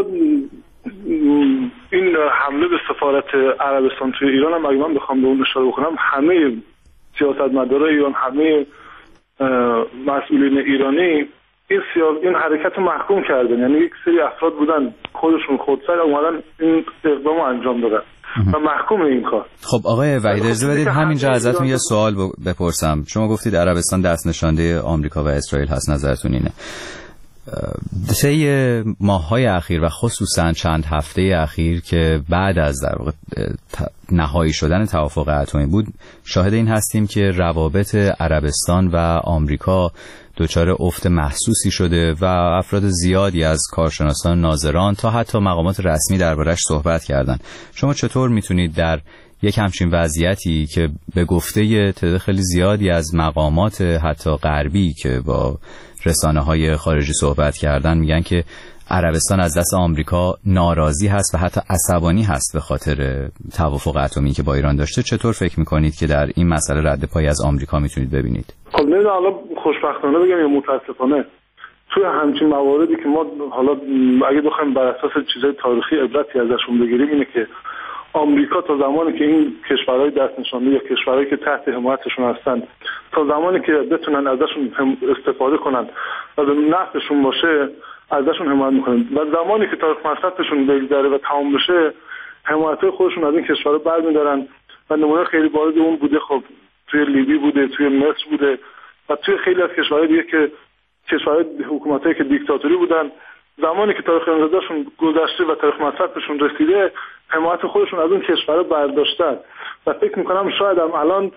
این حمله به سفارت عربستان توی ایران هم اگه من بخوام به اون اشاره بکنم، همه سیاستمدارای ایران، همه مسئولین ایرانی این حرکت رو محکوم کردن. یعنی یک سری افراد بودن خودشون خودسر اومدن این اقدام رو انجام دادن و محکوم این کار. خب آقای وحید اجازه بدید همینجا ازتون یه سوال بپرسم. شما گفتید عربستان دست نشانده آمریکا و اسرائیل هست، نظرتون اینه؟ طی ماه‌های اخیر و خصوصا چند هفته اخیر که بعد از در واقع نهایی شدن توافق اتمی بود، شاهد این هستیم که روابط عربستان و آمریکا دچار افت محسوسی شده و افراد زیادی از کارشناسان، ناظران تا حتی مقامات رسمی دربارش صحبت کردن. شما چطور میتونید در یک همچین وضعیتی که به گفته تعداد خیلی زیادی از مقامات حتی غربی که با رسانه‌های خارجی صحبت کردن میگن که عربستان از دست آمریکا ناراضی هست و حتی عصبانی هست به خاطر توافق اتمی که با ایران داشته. چطور فکر میکنید که در این مسئله رد پای از آمریکا میتونید ببینید؟ خب نمیدونم حالا خوشبختانه بگم یا متاسفانه توی همچین مواردی که ما حالا اگه بخوایم بر اساس چیزای تاریخی عبرتی ازشون بگیریم اینه که آمریکا تا زمانی که این کشورهای دست نشانده یا کشورهایی که تحت حمایتشون هستن تا زمانی که بتونن ازشون استفاده کنن و به نفعشون باشه ازشون حمایت میکنن و زمانی که تاریخ مصرفشون بگذره و تمام بشه حمایتای خودشون از این کشورها برمی‌دارن و نمونه خیلی بارز اون بوده. خب توی لیبی بوده، توی مصر بوده و توی خیلی از کشورهای دیگه که کشورهای حکومتایی که دیکتاتوری بودن زمانی که تاریخ انقضاشون گذشته و تاریخ مصرفشون رسیده حمایت خودشون از اون کشورها برداشتن و فکر میکنم شاید هم الان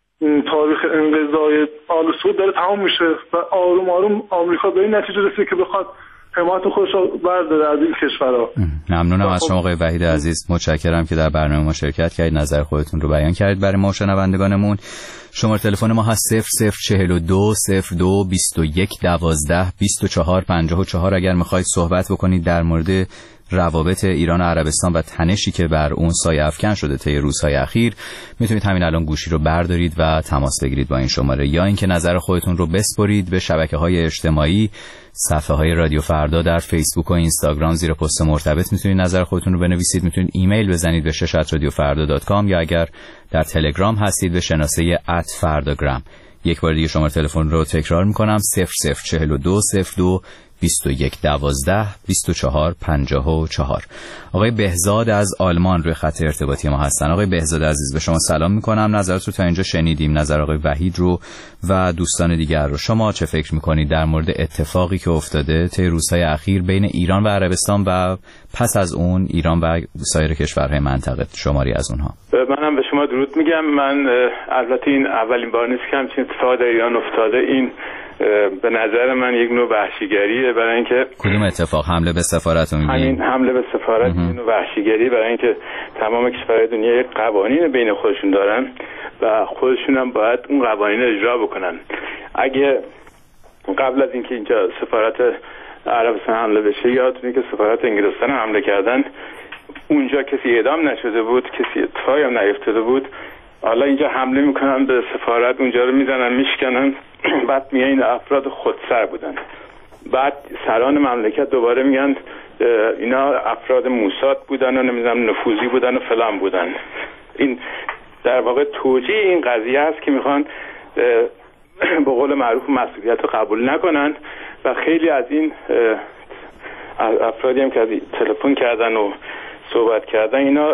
تاریخ انقضای آل سعود داره تمام میشه و آروم آروم آمریکا به این نتیجه رسیده که بخواد حمایت خودش رو برداره از این کشورها. ممنونم از شما آقای وحید عزیز، متشکرم که در برنامه ما شرکت کردید، نظر خودتون رو بیان کردید برای ما شنوندگانمون. شماره تلفن ما هست 0042 02 21 12 24 54. اگر میخواید صحبت بکنید در مورد روابط ایران و عربستان و تنشی که بر اون سایه افکن شده طی روزهای اخیر، میتونید همین الان گوشی رو بردارید و تماس بگیرید با این شماره، یا اینکه نظر خودتون رو بسپرید به شبکه‌های اجتماعی، صفحه‌های رادیو فردا در فیسبوک و اینستاگرام. زیر پست مرتبط میتونید نظر خودتون رو بنویسید. میتونید ایمیل بزنید به @radiofarda.com یا اگر در تلگرام هستید به شناسه @fardagram. یک بار دیگه شماره تلفن رو تکرار میکنم 0042 02 21 12 24 54. آقای بهزاد از آلمان روی خط ارتباطی ما هستن. آقای بهزاد عزیز به شما سلام میکنم. نظرات رو تا اینجا شنیدیم، نظر آقای وحید رو و دوستان دیگر رو. شما چه فکر میکنید در مورد اتفاقی که افتاده طی روزهای اخیر بین ایران و عربستان و پس از اون ایران و سایر کشورهای منطقه، شماری از اونها؟ منم به شما درود میگم. من البته این اولین بار نیست که همچین اتفاقی در ایران افتاده. این به نظر من یک نوع وحشیگریه. برای اینکه کدوم اتفاق؟ حمله به سفارت میگین؟ همین حمله به سفارت یک نوع وحشیگری، برای اینکه تمام کشورهای دنیا یک قوانین بین خودشون دارن و خودشون هم باید اون قوانین اجرا بکنن. اگه قبل از اینکه اینجا سفارت عربستان حمله بشه، یادتونه که سفارت انگلستان حمله کردن، اونجا کسی اعدام نشده بود، کسی اتفاقی هم نیفتاده بود. حالا اینجا حمله میکنن به سفارت، اونجا رو میزنن میشکنن، بعد میگن این افراد خودسر بودن. بعد سران مملکت دوباره میگن اینا افراد موساد بودن و نمیدونم نفوذی بودن و فلان بودن. این در واقع توجیه این قضیه است که میخوان به قول معروف مسئولیت رو قبول نکنن و خیلی از این افرادی هم که از تلفن کردن و صحبت کردن اینا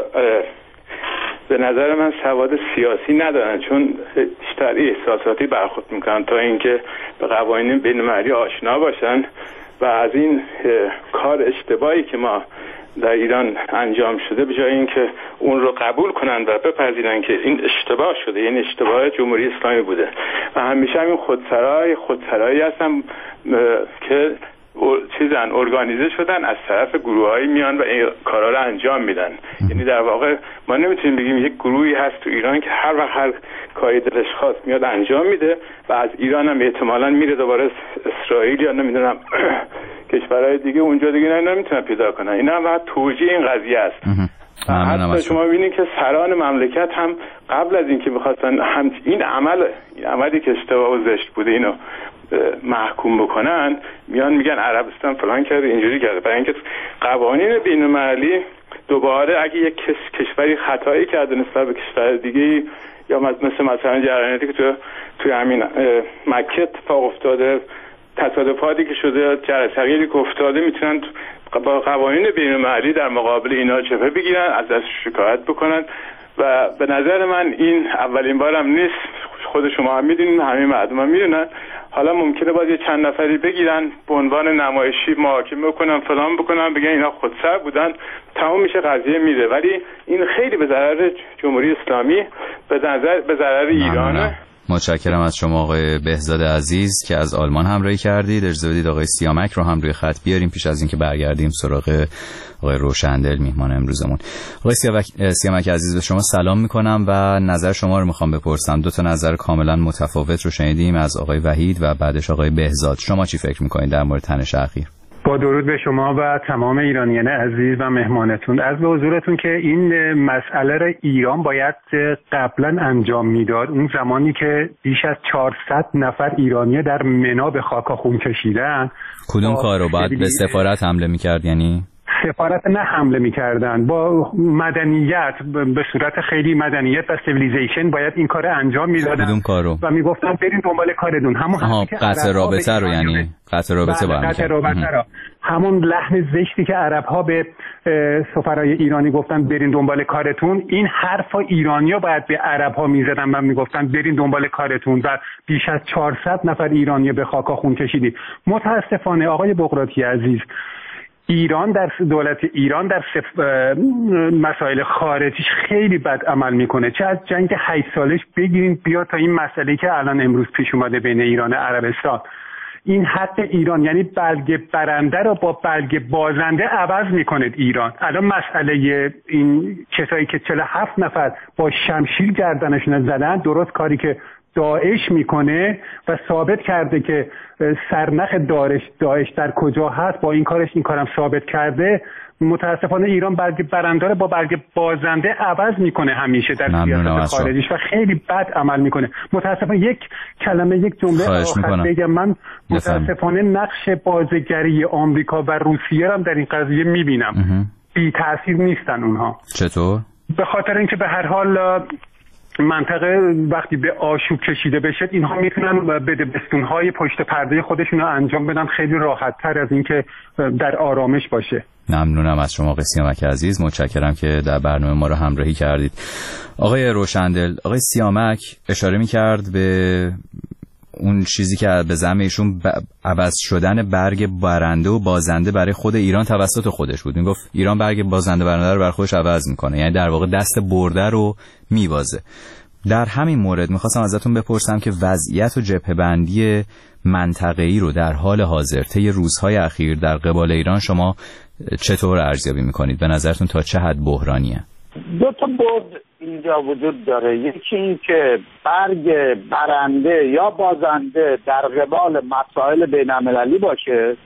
به نظر من سواد سیاسی ندارن، چون بیشتر احساساتی برخورد میکنن تا اینکه به قوانین بین‌المللی آشنا باشن و از این کار اشتباهی که ما در ایران انجام شده به جای اینکه اون رو قبول کنن و بپذیرن که این اشتباه شده، این اشتباه جمهوری اسلامی بوده و همیشه همین خودسرایی هستن که چیزن ارگانیزه شدن از طرف گروهایی میان و این کارا رو انجام میدن. یعنی در واقع ما نمیتونیم بگیم یک گروهی هست تو ایران که هر وقت هر کاری دلش خواست میاد انجام میده و از ایران هم احتمالاً میره دوباره اسرائیل یا نمیدونم کشورهای دیگه، اونجا دیگه نمیتونن پیدا کنن. این هم باید توجیه این قضیه است. حتی شما ببینید که سران مملکت هم قبل از اینکه می‌خواستن این عملی که اشتباه و زشت بوده اینو محکوم بکنن، میان میگن عربستان فلان کرده اینجوری کرده، برای اینکه قوانین بین‌المللی دوباره اگه یک کشوری خطایی کرده نسبت به کشور دیگه یا مثلا جریاناتی که توی همین مکه اتفاق افتاده، تصادفاتی که شده، جرثقیلی که افتاده، میتونن با قوانین بین‌المللی در مقابل اینا جبهه بگیرن، ازش شکایت بکنن و به نظر من این اولین بارم نیست. خود شما هم میدونین، همه مردم هم میدونن. حالا ممکنه باز یه چند نفری بگیرن به عنوان نمایشی محاکمه بکنن، فلان بکنن، بگن اینا خودسر بودن، تمام میشه، قضیه میره. ولی این خیلی به ضرر جمهوری اسلامی، به ضرر ایرانه. متشکرم از شما آقای بهزاد عزیز که از آلمان همراهی کردید. اجازه بدید آقای سیامک رو هم روی خط بیاریم پیش از اینکه برگردیم سراغ آقای روشندل میهمان امروزمون. آقای سیامک عزیز به شما سلام میکنم و نظر شما رو میخوام بپرسم. دو تا نظر کاملا متفاوت رو شنیدیم از آقای وحید و بعدش آقای بهزاد. شما چی فکر میکنید در مورد تنش اخیر؟ با درود به شما و تمام ایرانیان عزیز و مهمانتون. عرض به حضورتون که این مسئله را ایران باید قبلا انجام میداد. اون زمانی که بیش از 400 نفر ایرانی در منا به خاک خون کشیدن. کدوم کار رو باید به سفارت حمله میکرد؟ یعنی سفارت نه حمله میکردن، با مدنیت، به صورت خیلی مدنیت و سیویلیزیشن باید این کار انجام میدادن. کدوم کار رو؟ و میگفتن برین دنبال کارتون. همون قطع رابطه رو، یعنی قطع رابطه با همون لحن زشتی که عرب ها به سفرای ایرانی گفتن برین دنبال کارتون، این حرفا ایرانیا باید به عرب ها میزدن و میگفتن برین دنبال کارتون و بیش از 400 نفر ایرانی به خاک خون کشیدی. متاسفانه آقای بغراتی عزیز، دولت ایران در مسائل خارجیش خیلی بد عمل میکنه. چه از جنگ 8 سالش بگیریم بیا تا این مسئله که الان امروز پیش اومده بین ایران و عربستان. این حق ایران، یعنی بلگ برنده رو با بلگ بازنده عوض میکنه ایران. الان مسئله این کسایی که 47 نفر با شمشیر گردنشون زدن، درست کاری که داعش میکنه و ثابت کرده که سرنخ داعش در کجا هست، با این کارش این کارم ثابت کرده. متاسفانه ایران برگ برنده رو با برگ بازنده عوض میکنه همیشه در سیاست خارجیش و خیلی بد عمل میکنه. متاسفانه یک جمله آخر بگم، من متاسفانه نقش بازیگری آمریکا و روسیه هم در این قضیه میبینم. بی تأثیر نیستن اونها. چطور؟ به خاطر اینکه به هر حال منطقه وقتی به آشوب کشیده بشه، اینها میتونن بدبستونهای پشت پرده خودشون رو انجام بدن خیلی راحت تر از اینکه در آرامش باشه. ممنونم از شما آقای سیامک عزیز، متشکرم که در برنامه ما رو همراهی کردید. آقای روشندل، آقای سیامک اشاره میکرد به اون چیزی که به زعم ایشون عوض شدن برگ برنده و بازنده برای خود ایران توسط خودش بود. میگفت ایران برگ بازنده برنده رو برای خودش عوض میکنه، یعنی در واقع دست برده رو میوازه. در همین مورد میخواستم ازتون بپرسم که وضعیت و جبهه‌بندی منطقه‌ای رو در حال حاضر طی روزهای اخیر در قبال ایران شما چطور ارزیابی میکنید؟ به نظرتون تا چه حد بحرانیه؟ دو تا بود اینجا وجود داره. یکی این که برگ برنده یا بازنده در قبال مسائل بین‌المللی باشه،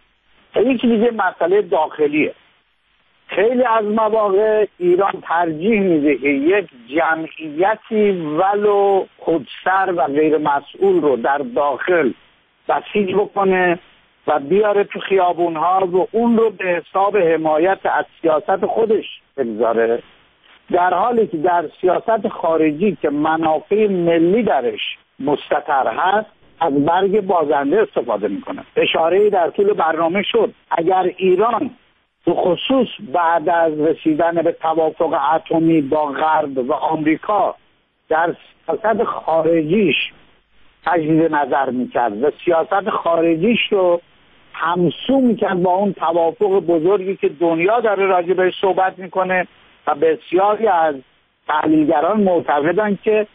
یکی دیگه مسئله داخلیه. خیلی از مواقع ایران ترجیح میده که یک جمعیتی ولو خودسر و غیر مسئول رو در داخل بسیج بکنه و بیاره تو خیابونها و اون رو به حساب حمایت از سیاست خودش بگذاره، در حالی که در سیاست خارجی که منافع ملی درش مستتر هست از برگ بازنده استفاده میکنه. اشاره‌ای در طول برنامه شد اگر ایران به خصوص بعد از رسیدن به توافق اتمی با غرب و آمریکا در سیاست خارجیش تجدید نظر میکرد و سیاست خارجیش رو همسو میکرد با اون توافق بزرگی که دنیا داره راجع بهش صحبت میکنه و بسیاری از تحلیلگران معتقدن که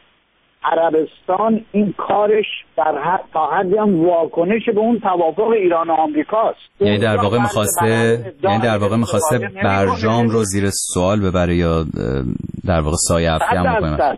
عربستان این کارش تا حدی هم واکنش به اون توافق ایران و آمریکاست. یعنی در واقع میخواسته برجام رو زیر سوال ببره یا در واقع سایه افکن بکنه.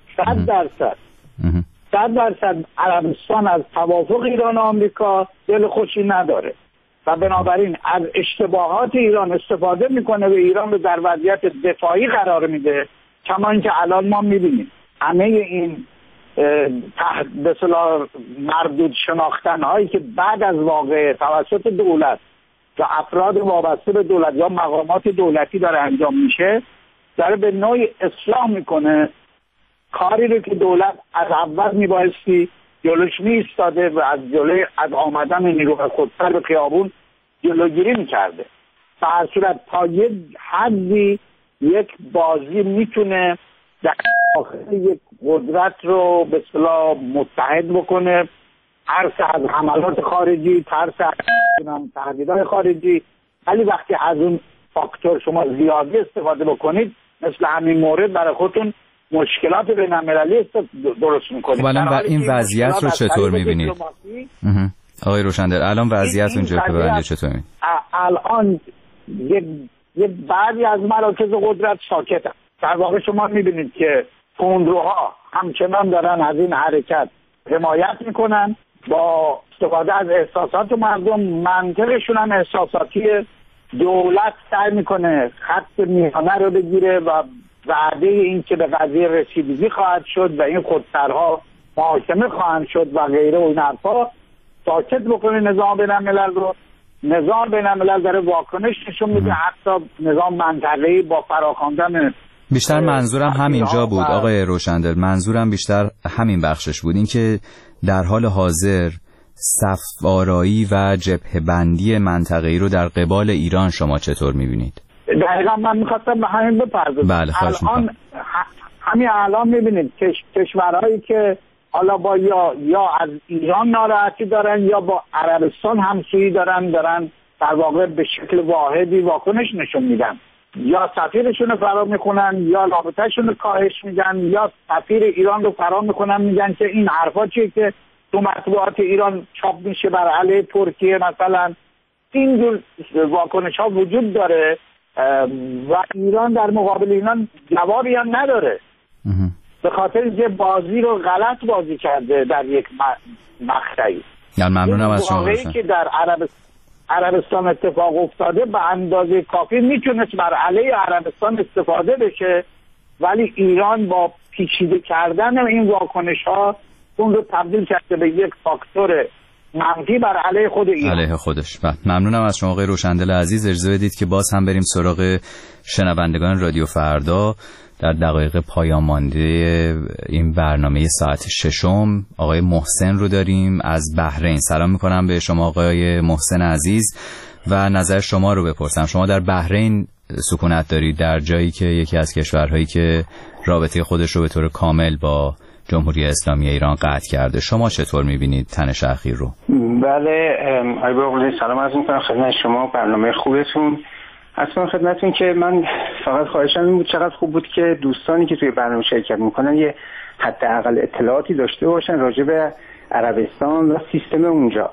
100% عربستان از توافق ایران و آمریکا دل خوشی نداره و بنابراین از اشتباهات ایران استفاده میکنه و ایران رو در وضعیت دفاعی قرار میده. کما اینکه الان ما میبینیم همه این به اصطلاح مردود شناختن هایی که بعد از واقعه توسط دولت و افراد وابسته به دولت یا مقامات دولتی داره انجام میشه، داره به نوعی اصلاح میکنه کاری رو که دولت از اول میبایستی جلوش میستاده و از آمدن نیروی خودسر به خیابون جلوگیری میکرده. به هر صورت تا یک حدی یک بازی میتونه در داخل یک قدرت رو به اصطلاح متحد بکنه، ترس از حملات خارجی، ترس از تهدیدهای خارجی، ولی وقتی از اون فاکتور شما زیادی استفاده بکنید مثل همین مورد برای خودتون مشکلات بین‌المللی درست میکنید. این وضعیت رو چطور میبینید؟ آقای روشندل الان وضعیت اون جبهه‌بندی چطور میبینید؟ الان یک بعضی از مراکز قدرت ساکتن. در واقع شما میبینید که تندروها همچنان دارن از این حرکت حمایت میکنن با استفاده از احساسات مردم، منطقشون هم احساساتی، دولت سعی میکنه خط میانه رو بگیره و وعده این که به قضیه رسیدگی خواهد شد و این خودسرها محاکمه خواهند شد و غیره و این حرفا ساکت بکنه نظام بین الملل رو. نظام بین الملل داره واکنش نشون میده، حتی نظام منطقه‌ای با فراخواندن. بیشتر منظورم همینجا بود آقای روشندل، منظورم بیشتر همین بخشش بود، اینکه در حال حاضر صف‌آرایی و جبهه‌بندی منطقه‌ای رو در قبال ایران شما چطور می‌بینید؟ دقیقا من می‌خواستم به همین بپردازم. بله همین الان می‌بینید کشورهایی که حالا با یا از ایران ناراحتی دارن یا با عربستان همسویی دارن در واقع به شکل واحدی واکنش نشون میدن، یا سفیرشون رو فرا میکنن یا رابطهشون رو کاهش میدن یا سفیر ایران رو فرا میکنن، میگن که این حرفا چیه که تو مطبوعات ایران چاپ میشه بر علیه ترکیه مثلا. این جور واکنش ها وجود داره و ایران در مقابل ایران جوابی هم نداره، به خاطر که بازی رو غلط بازی کرده در یک مقطعی. ممنونم از شما. که در عربستان اتفاق افتاده به اندازه کافی میتونست بر علیه عربستان استفاده بشه، ولی ایران با پیچیده کردن این واکنش ها اون رو تبدیل کرده به یک فاکتور منفی بر علیه خود ایران، علیه خودش. ممنونم از شما آقای روشندل عزیز. اجازه بدید که باز هم بریم سراغ شنوندگان رادیو فردا در دقایق پایان مانده این برنامه ساعت 6. آقای محسن رو داریم از بحرین. سلام میکنم به شما آقای محسن عزیز و نظر شما رو بپرسم. شما در بحرین سکونت دارید، در جایی که یکی از کشورهایی که رابطه خودش رو به طور کامل با جمهوری اسلامی ایران قطع کرده. شما چطور میبینید تنش اخیر رو؟ بله آقای بغلی، سلام عرض میکنم خدمت شما، برنامه خوبتون. اصلا خدمتون که من فقط خواهشم این بود چقدر خوب بود که دوستانی که توی برنامه شرکت میکنن یه حداقل اطلاعاتی داشته باشن راجع به عربستان و سیستم اونجا.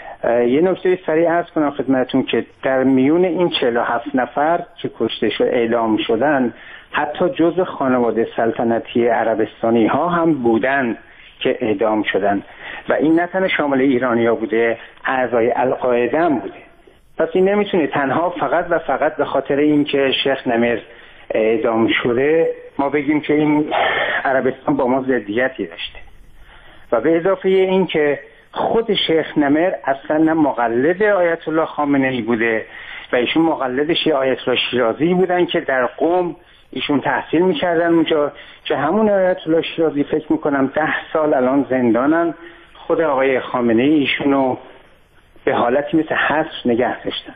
یه نکته سریع عرض کنم خدمتون که در میون این 47 نفر که کشته شد اعدام شدن حتی جزء خانواده سلطنتی عربستانی ها هم بودن که اعدام شدن و این نه تنها شامل ایرانیا بوده، اعضای القاعده هم بوده. پس این نمیتونه تنها فقط به خاطر اینکه شیخ نمر اعدام شده ما بگیم که این عربستان با ما ضدیتی داشته. و به اضافه این که خود شیخ نمر اصلا نه مقلد آیت الله خامنه ای بوده و ایشون مقلدش آیت الله شیرازی بودن که در قم ایشون تحصیل میکردن اونجا، که همون آیت الله شیرازی فکر میکنم 10 سال الان زندانن. خود آقای خامنه ای ایشونو به حالتی مثل حصر نگه داشتن.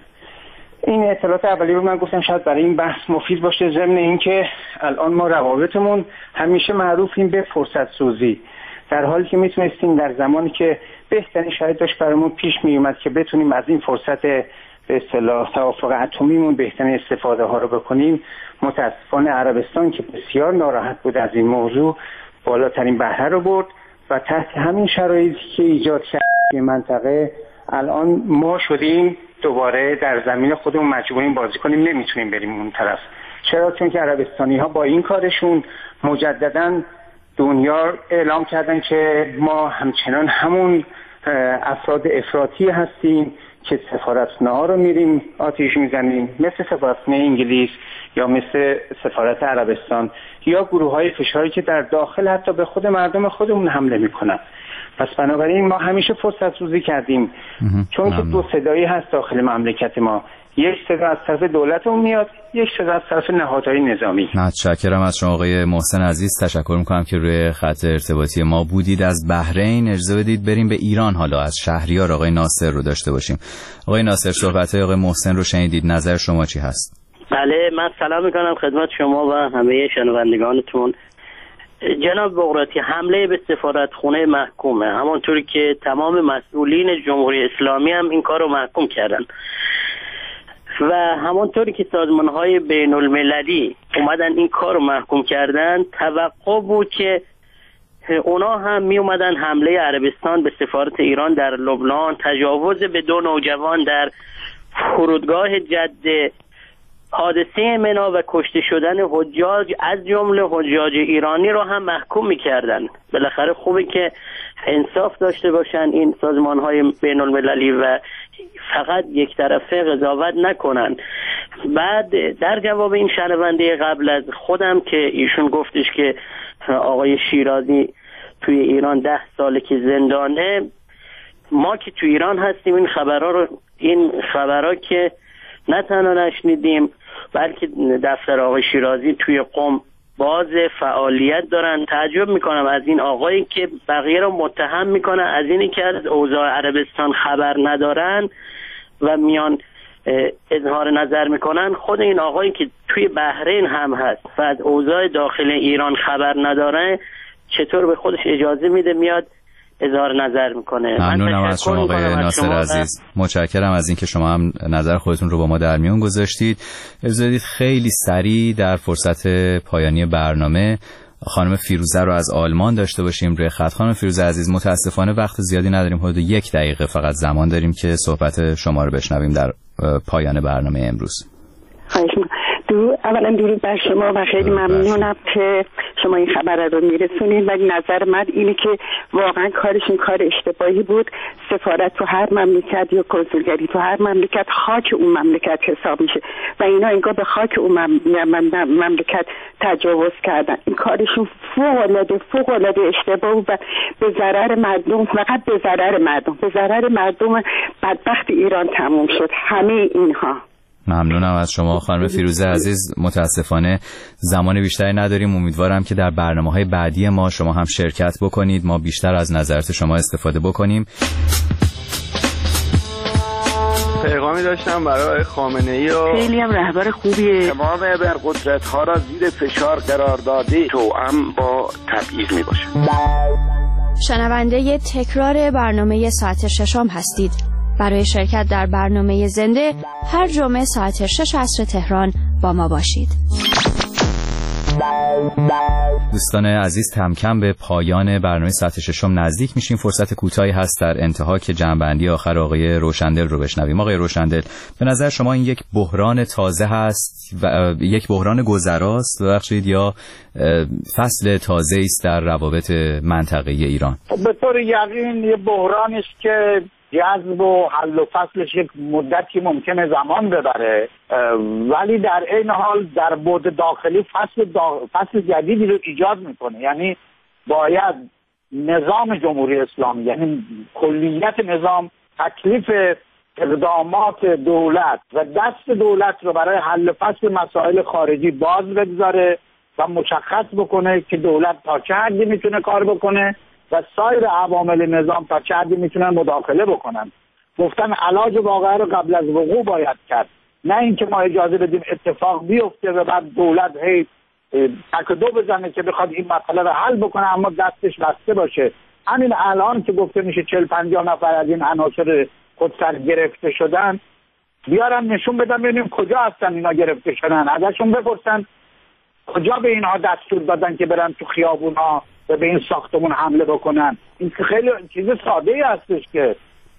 این اطلاعات اولیه رو من گفتم شاید برای این بحث مفید باشه، ضمن اینکه الان ما روابطمون همیشه معروفیم به فرصت سوزی، در حالی که میتونستیم در زمانی که بهترین شاید داشت برامون پیش میومد که بتونیم از این فرصت به اصطلاح توافق اتمیمون بهترین استفاده ها رو بکنیم. متاسفانه عربستان که بسیار ناراحت بود از این موضوع بالاترین بهره رو برد و تحت همین شرایطی که ایجاد شد این منطقه الان ما شدیم دوباره در زمین خودمون مجبوریم بازی کنیم، نمیتونیم بریم اون طرف. چرا؟ چون که عربستانی ها با این کارشون مجددا دنیا اعلام کردن که ما همچنان همون افراد افراطی هستیم که سفارتخانه ها رو میریم آتیش میزنیم، مثل سفارتخانه انگلیس یا مثل سفارت عربستان یا گروه های فشاری که در داخل حتی به خود مردم خودمون حمله میکنن. پس بنابراین ما همیشه فرصت سوزی کردیم، چون که دو صدایی هست داخل مملکت ما، یک صدا از طرف دولتمون میاد، یک صدا از طرف نهادهای نظامی. متشکرم از شما آقای محسن عزیز، تشکر میکنم که روی خط ارتباطی ما بودید. از بحرین اجازه بدید بریم به ایران، حالا از شهریار آقای ناصر رو داشته باشیم. آقای ناصر صحبت‌های آقای محسن رو شنیدید، نظر شما چی هست؟ بله، من سلام میکنم خدمت شما و همه شنوندگانتون. جناب بغراتی، حمله به سفارتخونه محکومه، همونطوری که تمام مسئولین جمهوری اسلامی هم این کار رو محکوم کردن و همونطوری که سازمان‌های بین المللی اومدن این کار رو محکوم کردن، توقع بود که اونا هم می اومدن حمله عربستان به سفارت ایران در لبنان، تجاوز به 2 نوجوان در فرودگاه جده حادثه منا و کشته شدن حجاج از جمله حجاج ایرانی رو هم محکوم می‌کردن. بالاخره خوبه که انصاف داشته باشن این سازمان‌های بین‌المللی و فقط یک طرفه قضاوت نکنن. بعد در جواب این شنونده قبل از خودم که ایشون گفتش که آقای شیرازی توی ایران 10 ساله که زندانه، ما که توی ایران هستیم این خبرها که نه تنها نشنیدیم بلکه دفتر آقای شیرازی توی قم باز فعالیت دارن. تعجب میکنم از این آقایی که بقیه رو متهم میکنن از اینی که از اوضاع عربستان خبر ندارن و میان اظهار نظر میکنن. خود این آقایی که توی بحرین هم هست و از اوضاع داخل ایران خبر نداره چطور به خودش اجازه میده میاد اظهار نظر میکنه؟ ممنونم از شما آقای ناصر عزیز. متشکرم از اینکه شما هم نظر خودتون رو با ما در میون گذاشتید. اجازه بدید خیلی سریع در فرصت پایانی برنامه خانم فیروزه رو از آلمان داشته باشیم روی خط. خانم فیروزه عزیز، متاسفانه وقت زیادی نداریم، حدود 1 دقیقه فقط زمان داریم که صحبت شما رو بشنویم در پایان برنامه امروز. اولا درود بر شما و خیلی ممنونم که شما این خبر رو میرسونید. ولی نظر من اینه که واقعا کارشون کار اشتباهی بود. سفارت تو هر مملکت یا کنسولگری تو هر مملکت خاک اون مملکت حساب میشه و اینا انگار به خاک اون مملکت تجاوز کردن. این کارشون فوق العاده اشتباه بود و به ضرر مردم، فقط به ضرر مردم بدبخت ایران تموم شد همه اینها. ممنونم از شما خانم فیروزه عزیز. متاسفانه زمان بیشتری نداریم. امیدوارم که در برنامه‌های بعدی ما شما هم شرکت بکنید، ما بیشتر از نظرات شما استفاده بکنیم. پیغامی داشتم برای خامنه‌ای و خیلی هم رهبر خوبیه. تمام ابرقدرت‌ها را زیر فشار قرار داده توأم با تبعیض میباشه. شنونده تکرار برنامه ساعت 6 هستید. برای شرکت در برنامه زنده هر جمعه ساعت 6 عصر تهران با ما باشید. دوستان عزیز، کم کم به پایان برنامه ساعت 6 نزدیک میشیم. فرصت کوتاهی هست در انتها که جنبندی آخر آقای روشندل رو بشنویم. آقای روشندل، به نظر شما این یک بحران تازه هست و یک بحران گذراست ببخشید یا فصل تازه‌ای است در روابط منطقه‌ای ایران؟ به طور یقین یه بحرانی است که جذب و حل و فصلش یک مدتی ممکنه زمان ببره، ولی در این حال در بعد داخلی فصل جدیدی رو ایجاد میکنه. یعنی باید نظام جمهوری اسلامی، یعنی کلیت نظام، تکلیف اقدامات دولت و دست دولت رو برای حل فصل مسائل خارجی باز بگذاره و مشخص بکنه که دولت تا چه حدی میتونه کار بکنه و سایر عوامل نظام تا چه حدی میتونن مداخله بکنن. گفتن علاج واقعه رو قبل از وقوع باید کرد، نه اینکه ما اجازه بدیم اتفاق بیفته و بعد دولت هی تکدو بزنه که بخواد این مسئله رو حل بکنه اما دستش بسته باشه. همین الان که گفته میشه 40-50 نفر از این عناصر خودسر گرفته شدن، بیارن نشون بدن ببینیم کجا هستن اینا گرفته شدن، ازشون بپرسن کجا به اینها دستور دادن که برن تو خیابونا و به این ساختمون حمله بکنن. این خیلی چیز ساده ای هستش که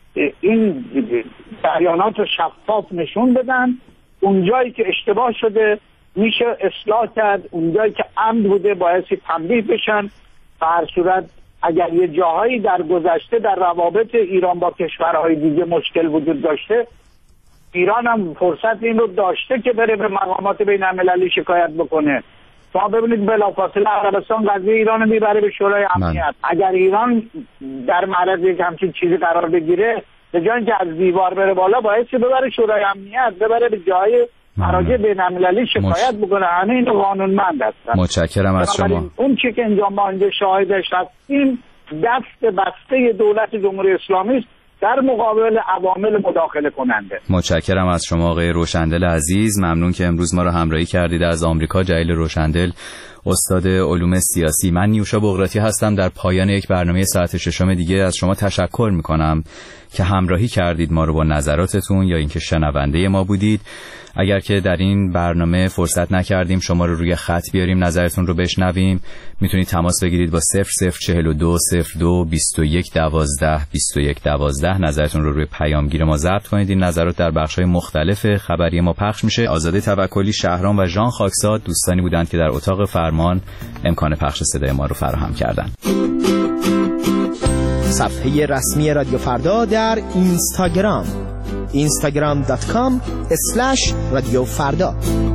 این جریانات رو شفاف نشون بدن. اونجایی که اشتباه شده میشه اصلاح کرد، اونجایی که عمد بوده بایستی تنبیه بشن. به هر صورت اگر یه جاهایی در گذشته در روابط ایران با کشورهای دیگه مشکل وجود داشته، ایران هم فرصت این رو داشته که بره به مقامات بین المللی شکایت بکنه. شما ببینید بلافاصله عربستان قضیه ایران میبره به شورای امنیت. اگر ایران در معرض یک همچین چیزی قرار بگیره، به جای اینکه از دیوار بره بالا باید ببره شورای امنیت، ببره به جای مراجع بین المللی شکایت بکنه. همه این قانونمند هستن. متشکرم از شما. اون چی که اینجا ما اینجا شاهدش هستیم دست بسته دولت جمهوری اسلامی است در مقابل عوامل مداخله کننده. متشکرم از شما آقای روشندل عزیز. ممنون که امروز ما رو همراهی کردید. از آمریکا جلیل روشندل، استاد علوم سیاسی. من نیوشا بغراتی هستم. در پایان یک برنامه ساعت 6 دیگه از شما تشکر میکنم که همراهی کردید ما رو با نظراتتون یا اینکه شنونده ما بودید. اگر که در این برنامه فرصت نکردیم شما رو روی خط بیاریم نظرتون رو بشنویم، میتونید تماس بگیرید با 0042 02 21 12 21 12. نظرتون رو روی پیامگیر ما ضبط کنید. این نظرات در بخش‌های مختلف خبری ما پخش میشه. آزاده توکلی، شهرام و ژان خاکساد دوستانی بودند که در اتاق فرمان امکان پخش صدای ما رو فراهم کردند. صفحه رسمی رادیو فردا در اینستاگرام instagram.com/رادیو فردا.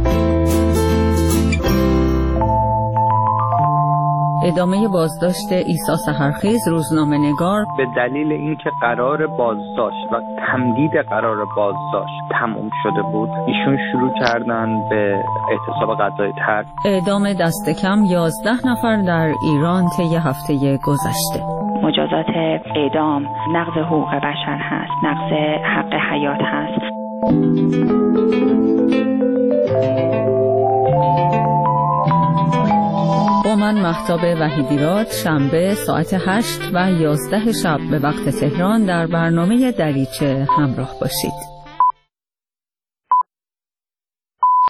ادامه بازداشت عیسی سحرخیز روزنامه‌نگار به دلیل اینکه قرار بازداشت و تمدید قرار بازداشت تموم شده بود، ایشون شروع کردن به اعتصاب غذای ترک. اعدام دست کم 11 نفر در ایران طی هفته گذشته. مجازات اعدام نقض حقوق بشر هست، نقض حق حیات هست. با من مهتاب وحیدیراد شنبه ساعت 8 و 11 شب به وقت تهران در برنامه دریچه همراه باشید.